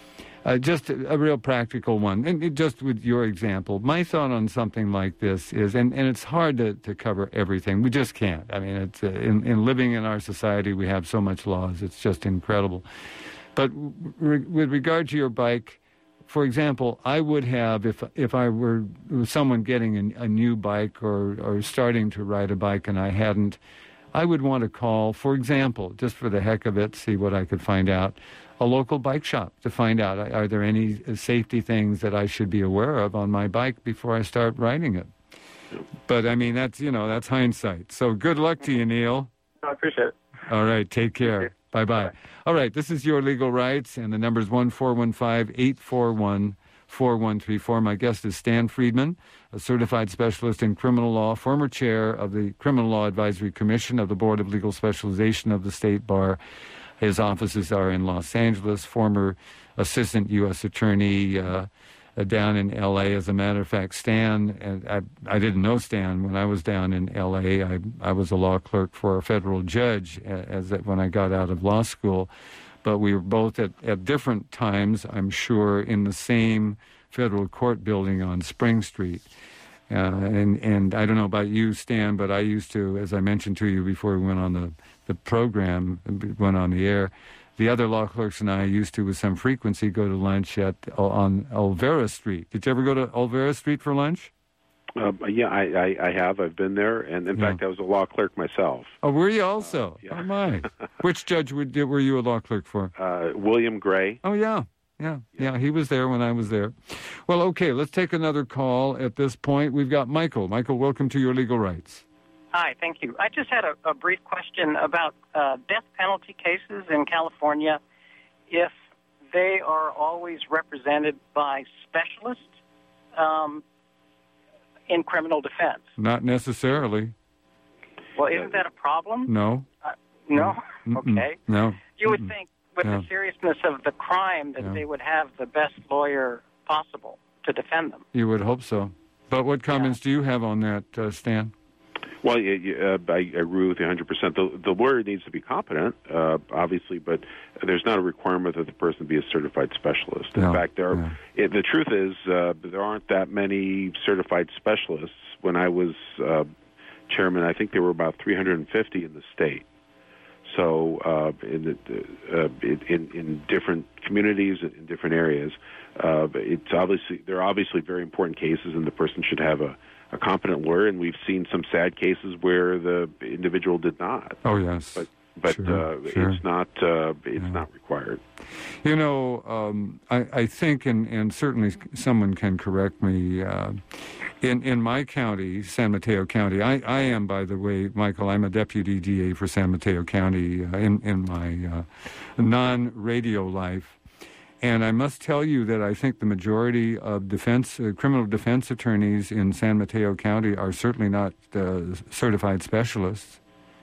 Uh, just a, a real practical one. And it, just with your example, my thought on something like this is, and, and it's hard to, to cover everything. We just can't. I mean, it's uh, in, in living in our society, we have so much laws. It's just incredible. But re- with regard to your bike, for example, I would have, if if I were someone getting a, a new bike or, or starting to ride a bike and I hadn't, I would want to call, for example, just for the heck of it, see what I could find out, a local bike shop to find out, are there any safety things that I should be aware of on my bike before I start riding it? But, I mean, that's, you know, that's hindsight. So good luck to you, Neil. I appreciate it. All right, take care. Bye-bye. Bye. All right, this is Your Legal Rights, and the number is one four one five, eight four one, four one three four. My guest is Stan Friedman, a certified specialist in criminal law, former chair of the Criminal Law Advisory Commission of the Board of Legal Specialization of the State Bar. His offices are in Los Angeles, former assistant U S attorney uh, uh, down in L A. As a matter of fact, Stan, and I, I didn't know Stan when I was down in L A. I, I was a law clerk for a federal judge as, as when I got out of law school. But we were both at, at different times, I'm sure, in the same federal court building on Spring Street. Uh, and, and I don't know about you, Stan, but I used to, as I mentioned to you before we went on the, the program, went on the air, the other law clerks and I used to, with some frequency, go to lunch at on Olvera Street. Did you ever go to Olvera Street for lunch? Uh, yeah, I, I, I have. I've been there. And, in yeah. fact, I was a law clerk myself. Oh, were you also? Uh, yeah. Oh, my. Which judge were, were you a law clerk for? Uh, William Gray. Oh, yeah. Yeah, yeah, he was there when I was there. Well, okay, let's take another call at this point. We've got Michael. Michael, welcome to Your Legal Rights. Hi, thank you. I just had a, a brief question about uh, death penalty cases in California. If they are always represented by specialists um, in criminal defense. Not necessarily. Well, isn't that a problem? No. Uh, no? Mm-mm. Okay. No. You would Mm-mm. think with Yeah. the seriousness of the crime that Yeah. they would have the best lawyer possible to defend them. You would hope so. But what comments do you have on that, uh, Stan? Well, you, you, uh, I, I agree with you one hundred percent. The, the lawyer needs to be competent, uh, obviously, but there's not a requirement that the person be a certified specialist. In No, fact, there are, no. it, the truth is uh, there aren't that many certified specialists. When I was uh, chairman, I think there were about three hundred fifty in the state. So uh, in, the, uh, in, in different communities, in different areas, uh, it's obviously there are obviously very important cases, and the person should have a, a competent lawyer. And we've seen some sad cases where the individual did not. Oh, yes. But but Sure, uh, sure. it's not uh, it's Yeah. not required. You know, um, I, I think, and, and certainly someone can correct me, uh, in, in my county, San Mateo County, I, I am, by the way, Michael, I'm a deputy D A for San Mateo County uh, in, in my uh, non-radio life. And I must tell you that I think the majority of defense, uh, criminal defense attorneys in San Mateo County are certainly not uh, certified specialists.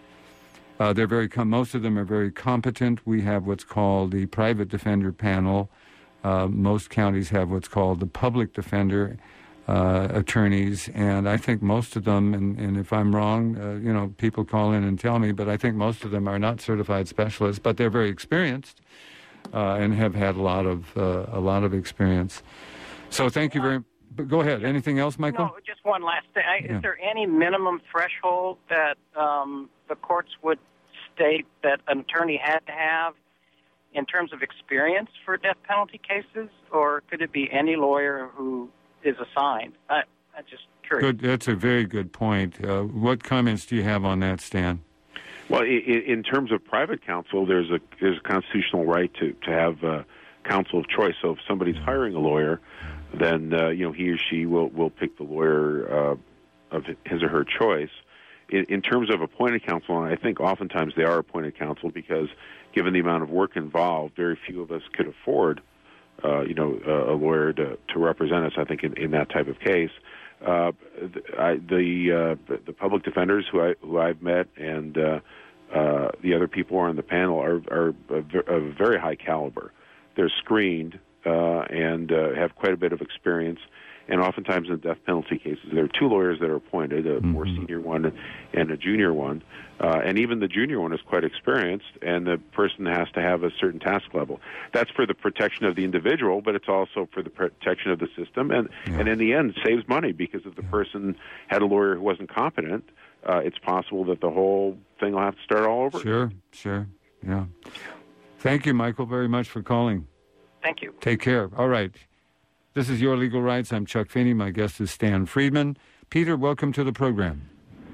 Uh, they're very com- most of them are very competent. We have what's called the private defender panel. Uh, most counties have what's called the public defender uh, attorneys, and I think most of them, and, and if I'm wrong, uh, you know, people call in and tell me, but I think most of them are not certified specialists, but they're very experienced uh, and have had a lot of uh, a lot of experience. So thank you very. But go ahead. Anything else, Michael? No, just one last thing. I, Yeah. Is there any minimum threshold that um, the courts would state that an attorney had to have in terms of experience for death penalty cases, or could it be any lawyer who is assigned? I, I'm just curious. Good. That's a very good point. Uh, what comments do you have on that, Stan? Well, i- i- in terms of private counsel, there's a there's a constitutional right to to have uh, counsel of choice. So if somebody's hiring a lawyer, then uh, you know he or she will will pick the lawyer uh, of his or her choice. In, in terms of appointed counsel, and I think oftentimes they are appointed counsel because, given the amount of work involved, very few of us could afford, uh, you know, a, a lawyer to, to represent us. I think in, in that type of case, uh, the I, the, uh, the public defenders who I who I've met and uh, uh, the other people who are on the panel are are of very high caliber. They're screened uh, and uh, have quite a bit of experience. And oftentimes in death penalty cases, there are two lawyers that are appointed, a mm-hmm. more senior one and a junior one. Uh, and even the junior one is quite experienced, and the person has to have a certain task level. That's for the protection of the individual, but it's also for the protection of the system. And, yeah. and in the end, saves money, because if the yeah. person had a lawyer who wasn't competent, uh, it's possible that the whole thing will have to start all over. Sure, sure, yeah. Thank you, Michael, very much for calling. Thank you. Take care. All right. This is Your Legal Rights. I'm Chuck Finney. My guest is Stan Friedman. Peter, welcome to the program.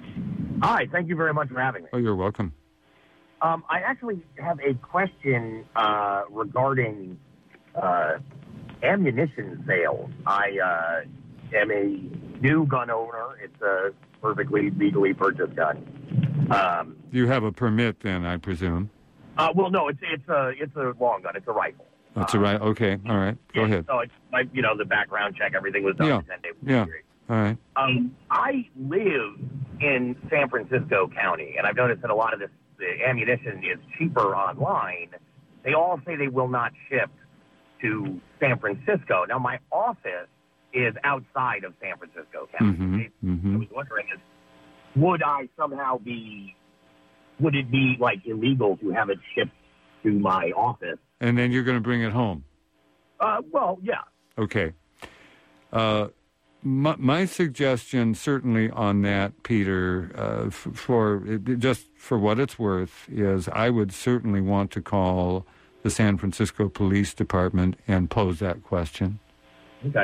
Hi. Thank you very much for having me. Oh, you're welcome. Um, I actually have a question uh, regarding uh, ammunition sales. I uh, am a new gun owner. It's a perfectly legally purchased gun. Um, you have a permit then, I presume? Uh, well, no, it's it's a it's a long gun. It's a rifle. That's um, a right. Okay, all right. Go yeah, ahead. So it's like, you know, the background check, everything was done yeah. in ten days. Yeah. All right. Um, I live in San Francisco County, and I've noticed that a lot of this the ammunition is cheaper online. They all say they will not ship to San Francisco. Now, my office is outside of San Francisco County. Mm-hmm. Mm-hmm. I was wondering, is, would I somehow be, would it be, like, illegal to have it shipped to my office? And then you're going to bring it home? Uh, well, yeah. Okay. Uh, my, my suggestion, certainly on that, Peter, uh, f- for just for what it's worth, is I would certainly want to call the San Francisco Police Department and pose that question. Okay.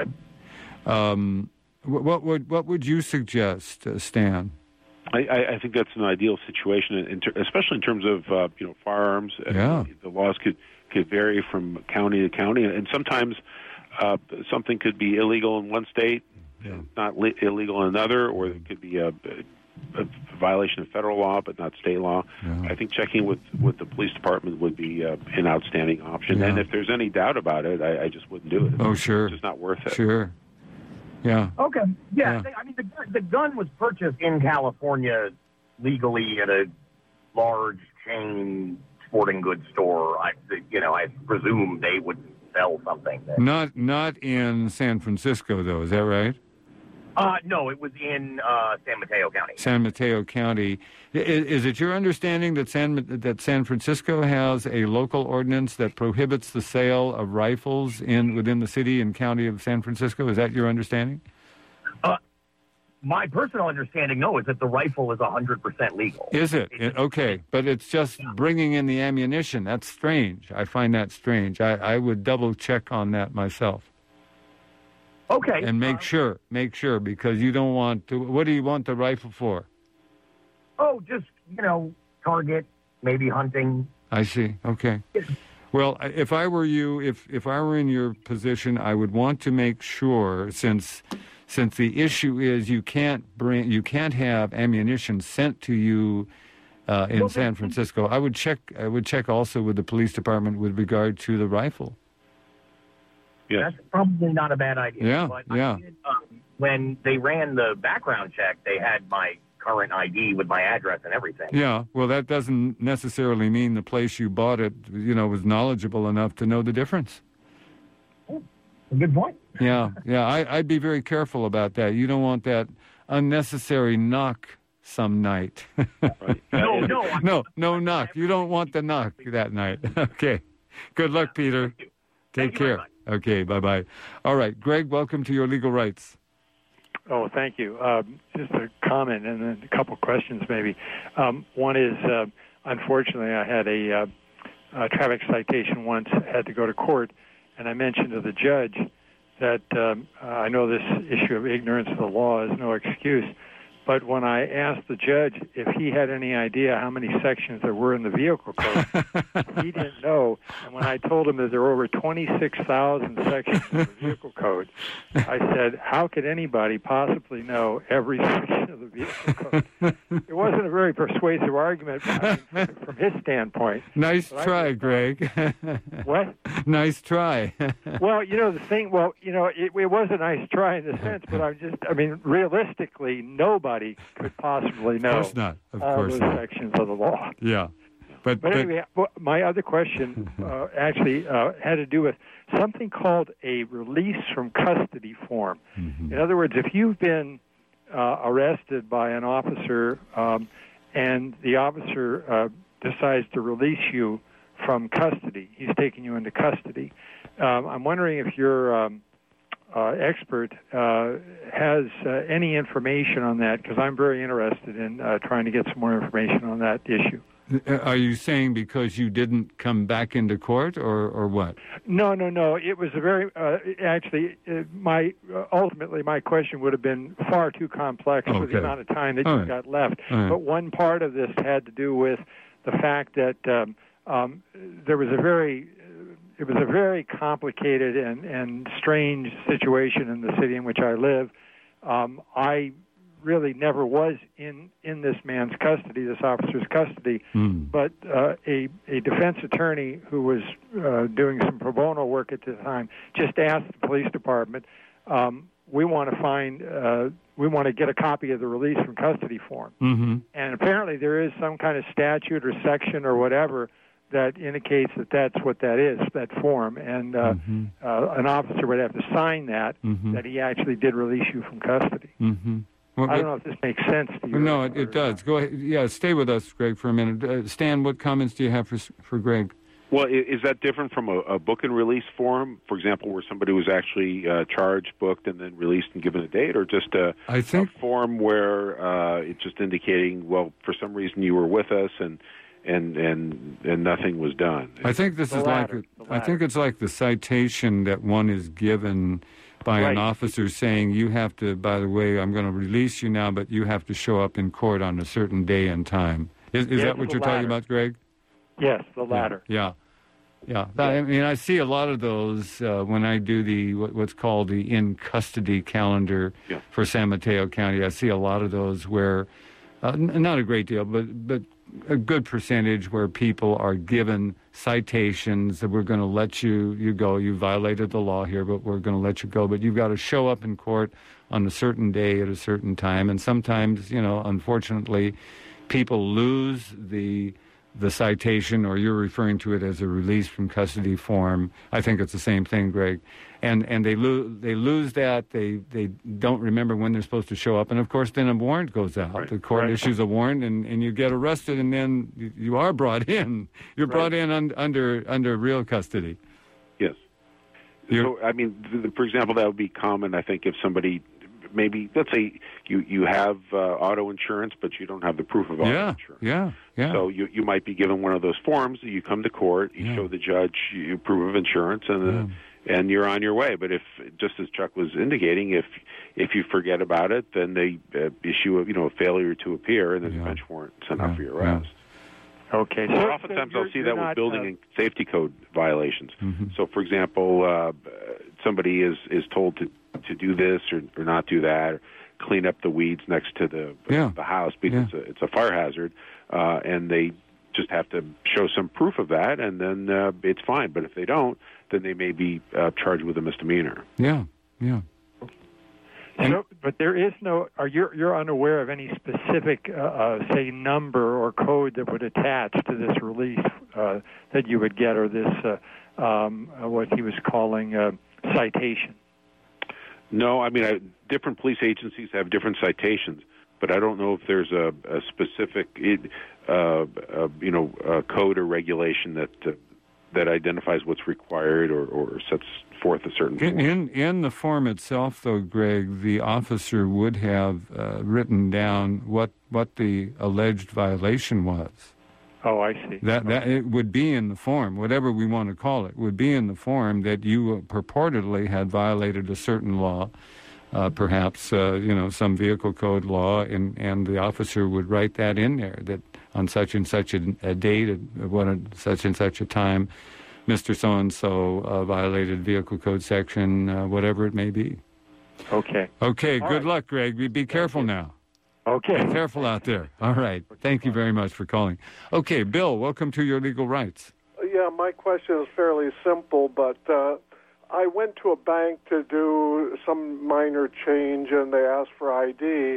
Um, what would what would you suggest, uh, Stan? I, I think that's an ideal situation, in ter- especially in terms of uh, you know firearms. Yeah. Uh, the laws could, could vary from county to county, and sometimes uh, something could be illegal in one state, yeah. not li- illegal in another, or it could be a, a, a violation of federal law but not state law. Yeah. I think checking with, with the police department would be uh, an outstanding option. Yeah. And if there's any doubt about it, I, I just wouldn't do it. Oh, sure. It's just not worth it. Sure. Yeah. Okay. Yeah. Yeah. They, I mean, the, the gun was purchased in California legally at a large chain sporting goods store. I, you know, I presume they would sell something there. Not not in San Francisco, though. Is that right? Uh, no, it was in uh, San Mateo County. San Mateo County. Is, is it your understanding that San that San Francisco has a local ordinance that prohibits the sale of rifles in within the city and county of San Francisco? Is that your understanding? Uh, my personal understanding, no, is that the rifle is one hundred percent legal. Is it? it okay, but it's just yeah. bringing in the ammunition. That's strange. I find that strange. I, I would double check on that myself. Okay. And make uh, sure, make sure, because you don't want to. What do you want the rifle for? Oh, just, you know, target, maybe hunting. I see. Okay. Well, if I were you, if, if I were in your position, I would want to make sure, since since the issue is you can't bring, you can't have ammunition sent to you uh, in well, San Francisco. I would check. I would check also with the police department with regard to the rifle. Yes. That's probably not a bad idea. Yeah, but yeah. I did, um, when they ran the background check, they had my current I D with my address and everything. Yeah, well, that doesn't necessarily mean the place you bought it, you know, was knowledgeable enough to know the difference. Oh, a good point. Yeah, yeah, I, I'd be very careful about that. You don't want that unnecessary knock some night. Right. No, no. I'm, no, no knock. You don't want the knock that night. Okay. Good luck, yeah, Peter. Thank you. Take Thank care. Okay, bye-bye. All right, Greg, welcome to Your Legal Rights. Oh, thank you. Um, just a comment and then a couple questions maybe. Um, one is, uh, unfortunately, I had a, uh, a traffic citation once, had to go to court, and I mentioned to the judge that um, uh, I know this issue of ignorance of the law is no excuse, but when I asked the judge if he had any idea how many sections there were in the vehicle code, he didn't know. And when I told him that there were over twenty-six thousand sections in the vehicle code, I said, how could anybody possibly know every section of the vehicle code? It wasn't a very persuasive argument I mean, from his standpoint. Nice try, Greg. What? Nice try. Well, you know, the thing, well, you know, it, it was a nice try in the sense, but I'm just, I mean, realistically, nobody could possibly know of course not. Of all course those not. sections of the law. Yeah. But, but but anyway, well, my other question uh, actually uh, had to do with something called a release from custody form. Mm-hmm. In other words, if you've been uh, arrested by an officer um, and the officer uh, decides to release you from custody, he's taking you into custody. Um, I'm wondering if your um, uh, expert uh, has uh, any information on that, because I'm very interested in uh, trying to get some more information on that issue. Are you saying because you didn't come back into court, or, or what? No, no, no. It was a very uh, actually uh, my uh, ultimately my question would have been far too complex Okay. for the amount of time that All you right. got left. All right. But one part of this had to do with the fact that um, um, there was a very uh, it was a very complicated and, and strange situation in the city in which I live. Um, I really never was in, in this man's custody, this officer's custody, Mm. but uh, a, a defense attorney who was uh, doing some pro bono work at the time just asked the police department, um, we want to find, uh, we want to get a copy of the release from custody form. Mm-hmm. And apparently there is some kind of statute or section or whatever that indicates that that's what that is, that form. And uh, Mm-hmm. uh, an officer would have to sign that, Mm-hmm. that he actually did release you from custody. Mm-hmm. Well, I but- don't know if this makes sense to you. No, or- it, it does. Go ahead. Yeah, stay with us, Greg, for a minute. Uh, Stan, what comments do you have for for Greg? Well, i- is that different from a, a book and release form, for example, where somebody was actually uh, charged, booked, and then released and given a date, or just a, I think a form where uh, it's just indicating, well, for some reason you were with us and and and and nothing was done? I think this The is latter, like the I think it's like the citation that one is given by an Right. officer saying, you have to, by the way, I'm going to release you now, but you have to show up in court on a certain day and time. Is, is Yes, that what the you're talking latter. about, Greg? Yes, the latter. Yeah. Yeah. yeah. I mean, I see a lot of those uh, when I do the what, what's called the in-custody calendar Yeah. for San Mateo County. I see a lot of those where, uh, n- not a great deal, but, but a good percentage where people are given citations that we're going to let you, you go. You violated the law here, but we're going to let you go. But you've got to show up in court on a certain day at a certain time. And sometimes, you know, unfortunately, people lose the the citation, or you're referring to it as a release from custody form. I think it's the same thing, Greg. And and they lose they lose that. They they don't remember when they're supposed to show up. And of course, then a warrant goes out. Right. The court Right. issues a warrant, and, and you get arrested, and then you, you are brought in. You're brought in un, under under real custody. Yes. You're- So, I mean, th- th- for example, that would be common, I think, if somebody, maybe, let's say you, you have uh, auto insurance, but you don't have the proof of auto Yeah, insurance. yeah, yeah. So you, you might be given one of those forms. You come to court, you Yeah. show the judge you proof of insurance, and uh, and you're on your way. But if, just as Chuck was indicating, if if you forget about it, then they uh, issue a you know a failure to appear, and then Yeah. a bench warrant sent Yeah, out for your yeah. arrest. Okay. So, Or so oftentimes you're- I'll see you're that not, with building uh, and safety code violations. Mhm. So, for example, uh, somebody is, is told to, to do this or, or not do that, or clean up the weeds next to the Yeah. the house because Yeah. it's, a, it's a fire hazard, uh, and they just have to show some proof of that, and then uh, it's fine. But if they don't, then they may be uh, charged with a misdemeanor. Yeah, yeah. So, but there is no. Are you you're unaware of any specific, uh, uh, say, number or code that would attach to this release uh, that you would get, or this uh, um, uh, what he was calling uh, citation? No, I mean, I, different police agencies have different citations, but I don't know if there's a, a specific, uh, uh, you know, uh, code or regulation that uh, that identifies what's required or, or sets forth a certain In, form. in in the form itself, though, Greg, the officer would have uh, written down what what the alleged violation was. Oh, I see. That that it would be in the form, whatever we want to call it, would be in the form that you purportedly had violated a certain law, uh, perhaps uh, you know some vehicle code law, and and the officer would write that in there that on such and such a, a date, at what a, such and such a time, Mister So and So violated vehicle code section, uh, whatever it may be. Okay. Okay. All good right. luck, Greg. Be, be careful now. Okay. Be careful out there. All right. Thank you very much for calling. Okay, Bill, welcome to Your Legal Rights. Yeah, my question is fairly simple, but uh, I went to a bank to do some minor change, and they asked for I D,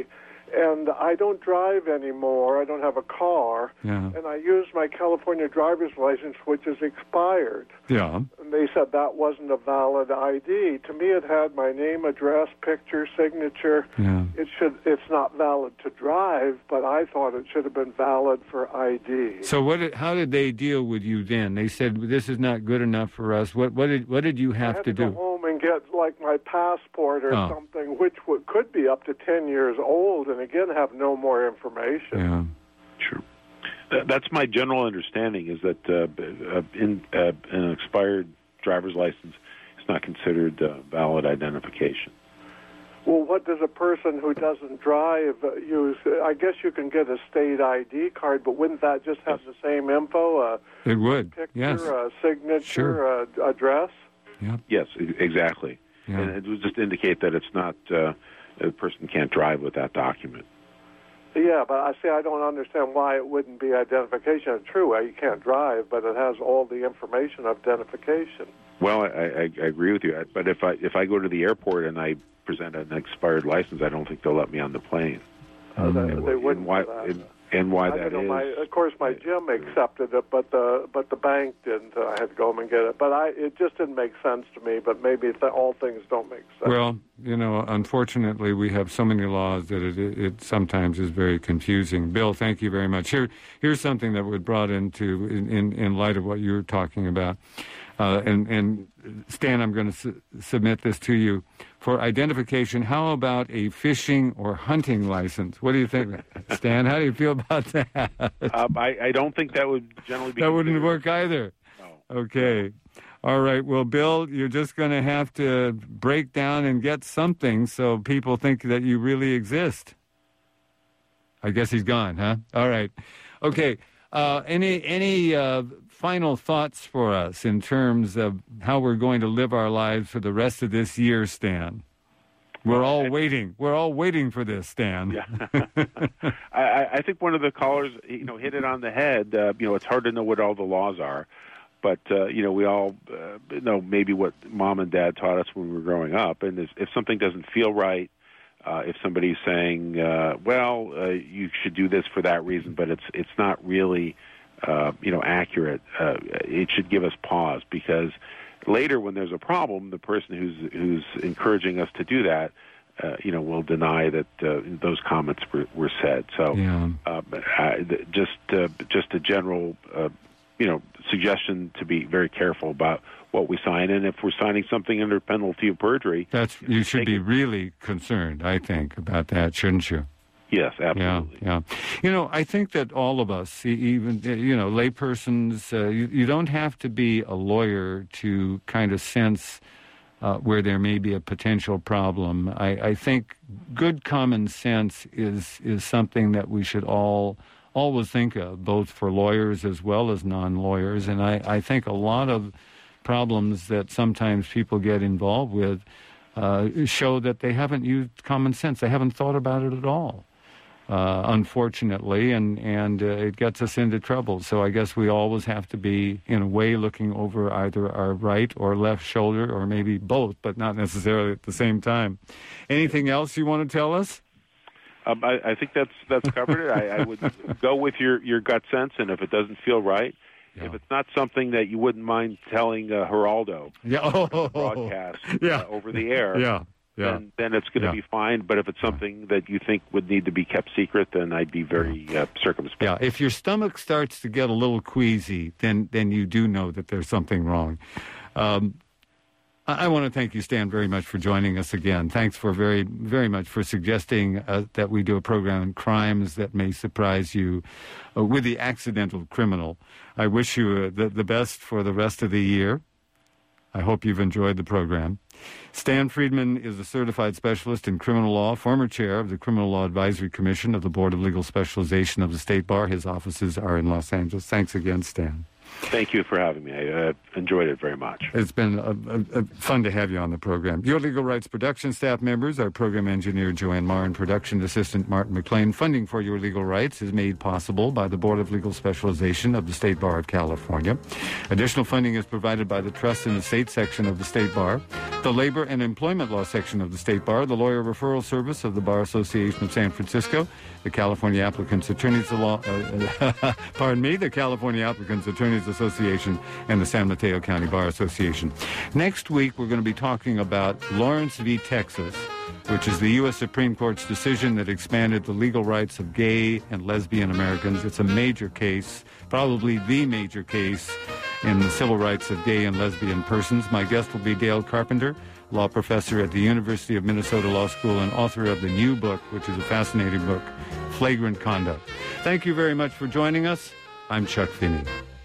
And I don't drive anymore. I don't have a car. Yeah. And I used my California driver's license, which is expired. Yeah. And they said that wasn't a valid I D. To me, it had my name, address, picture, signature. Yeah. It should. It's not valid to drive, but I thought it should have been valid for I D. So what? Did, how did they deal with you then? They said this is not good enough for us. What? What did? What did you have I had to, to do? go home and get like my passport or Oh. something, which would, could be up to ten years old, and again have no more information. Yeah. Sure. Th- That's my general understanding, is that uh, b- uh, in, uh, an expired driver's license is not considered uh, valid identification. Well, what does a person who doesn't drive uh, use? I guess you can get a state I D card, but wouldn't that just have the same info? Uh, It would. picture, Yes. uh, signature, Sure. uh, address? Yeah. Yes, e- exactly. Yeah. And it would just indicate that it's not, uh, a person can't drive with that document. Yeah, but I say I don't understand why it wouldn't be identification. It's true, uh, you can't drive, but it has all the information of identification. Well, I, I, I agree with you. But if I if I go to the airport and I present an expired license, I don't think they'll let me on the plane. Uh, they, And, they wouldn't and why do that. and, and why I that don't know, is? my, of course, my gym accepted it, but the but the bank didn't. I had to go home and get it. But I it just didn't make sense to me. But maybe th- all things don't make sense. Well, you know, unfortunately, we have so many laws that it, it, it sometimes is very confusing. Bill, thank you very much. Here, here's something that was brought into in, in, in light of what you were talking about. Uh, and, and Stan, I'm going to su- submit this to you. For identification, how about a fishing or hunting license? What do you think, Stan? How do you feel about that? Um, I, I don't think that would generally be. That wouldn't considered. work either. No. Okay. All right. Well, Bill, you're just going to have to break down and get something so people think that you really exist. I guess he's gone, huh? All right. Okay. Uh, any any uh, final thoughts for us in terms of how we're going to live our lives for the rest of this year, Stan? We're all waiting. We're all waiting for this, Stan. Yeah. I, I think one of the callers, you know, hit it on the head. Uh, you know, it's hard to know what all the laws are, but uh, you know, we all uh, know maybe what mom and dad taught us when we were growing up. And if, if something doesn't feel right, uh, if somebody's saying, uh, "Well, uh, you should do this for that reason," but it's it's not really, uh, you know, accurate, uh, it should give us pause, because later, when there's a problem, the person who's who's encouraging us to do that, uh, you know, will deny that uh, those comments were, were said. So, Yeah. uh, I, just uh, just a general, uh, you know, suggestion to be very careful about what we sign, and if we're signing something under penalty of perjury, That's you should take be it- really concerned, I think, about that, shouldn't you? Yes, absolutely. Yeah, yeah. You know, I think that all of us, e- even, you know, laypersons, uh, you, you don't have to be a lawyer to kind of sense uh, where there may be a potential problem. I, I think good common sense is is something that we should all always think of, both for lawyers as well as non-lawyers. And I, I think a lot of problems that sometimes people get involved with uh, show that they haven't used common sense. They haven't thought about it at all. Uh, unfortunately, and, and uh, it gets us into trouble. So I guess we always have to be, in a way, looking over either our right or left shoulder, or maybe both, but not necessarily at the same time. Anything else you want to tell us? Um, I, I think that's that's covered it. I, I would go with your, your gut sense, and if it doesn't feel right, Yeah. if it's not something that you wouldn't mind telling uh, Geraldo, Yeah. Oh, broadcast yeah. uh, over the air, Yeah. Yeah. then, then it's going to Yeah. be fine. But if it's something that you think would need to be kept secret, then I'd be very uh, circumspect. Yeah, if your stomach starts to get a little queasy, then then you do know that there's something wrong. Um, I, I want to thank you, Stan, very much for joining us again. Thanks for very very much for suggesting uh, that we do a program on crimes that may surprise you uh, with the accidental criminal. I wish you uh, the, the best for the rest of the year. I hope you've enjoyed the program. Stan Friedman is a certified specialist in criminal law, former chair of the Criminal Law Advisory Commission of the Board of Legal Specialization of the State Bar. His offices are in Los Angeles. Thanks again, Stan. Thank you for having me. I uh, enjoyed it very much. It's been uh, uh, fun to have you on the program. Your Legal Rights production staff members are program engineer Joanne Marr and production assistant Martin McLean. Funding for Your Legal Rights is made possible by the Board of Legal Specialization of the State Bar of California. Additional funding is provided by the Trust and Estate section of the State Bar. the Labor and Employment Law Section of the State Bar, the Lawyer Referral Service of the Bar Association of San Francisco, the California Applicants Attorneys Law, uh, pardon me, the California Applicants Attorneys Association, and the San Mateo County Bar Association. Next week, we're going to be talking about Lawrence v. Texas, which is the U S Supreme Court's decision that expanded the legal rights of gay and lesbian Americans. It's a major case, probably the major case in the civil rights of gay and lesbian persons. My guest will be Dale Carpenter, law professor at the University of Minnesota Law School and author of the new book, which is a fascinating book, Flagrant Conduct. Thank you very much for joining us. I'm Chuck Finney.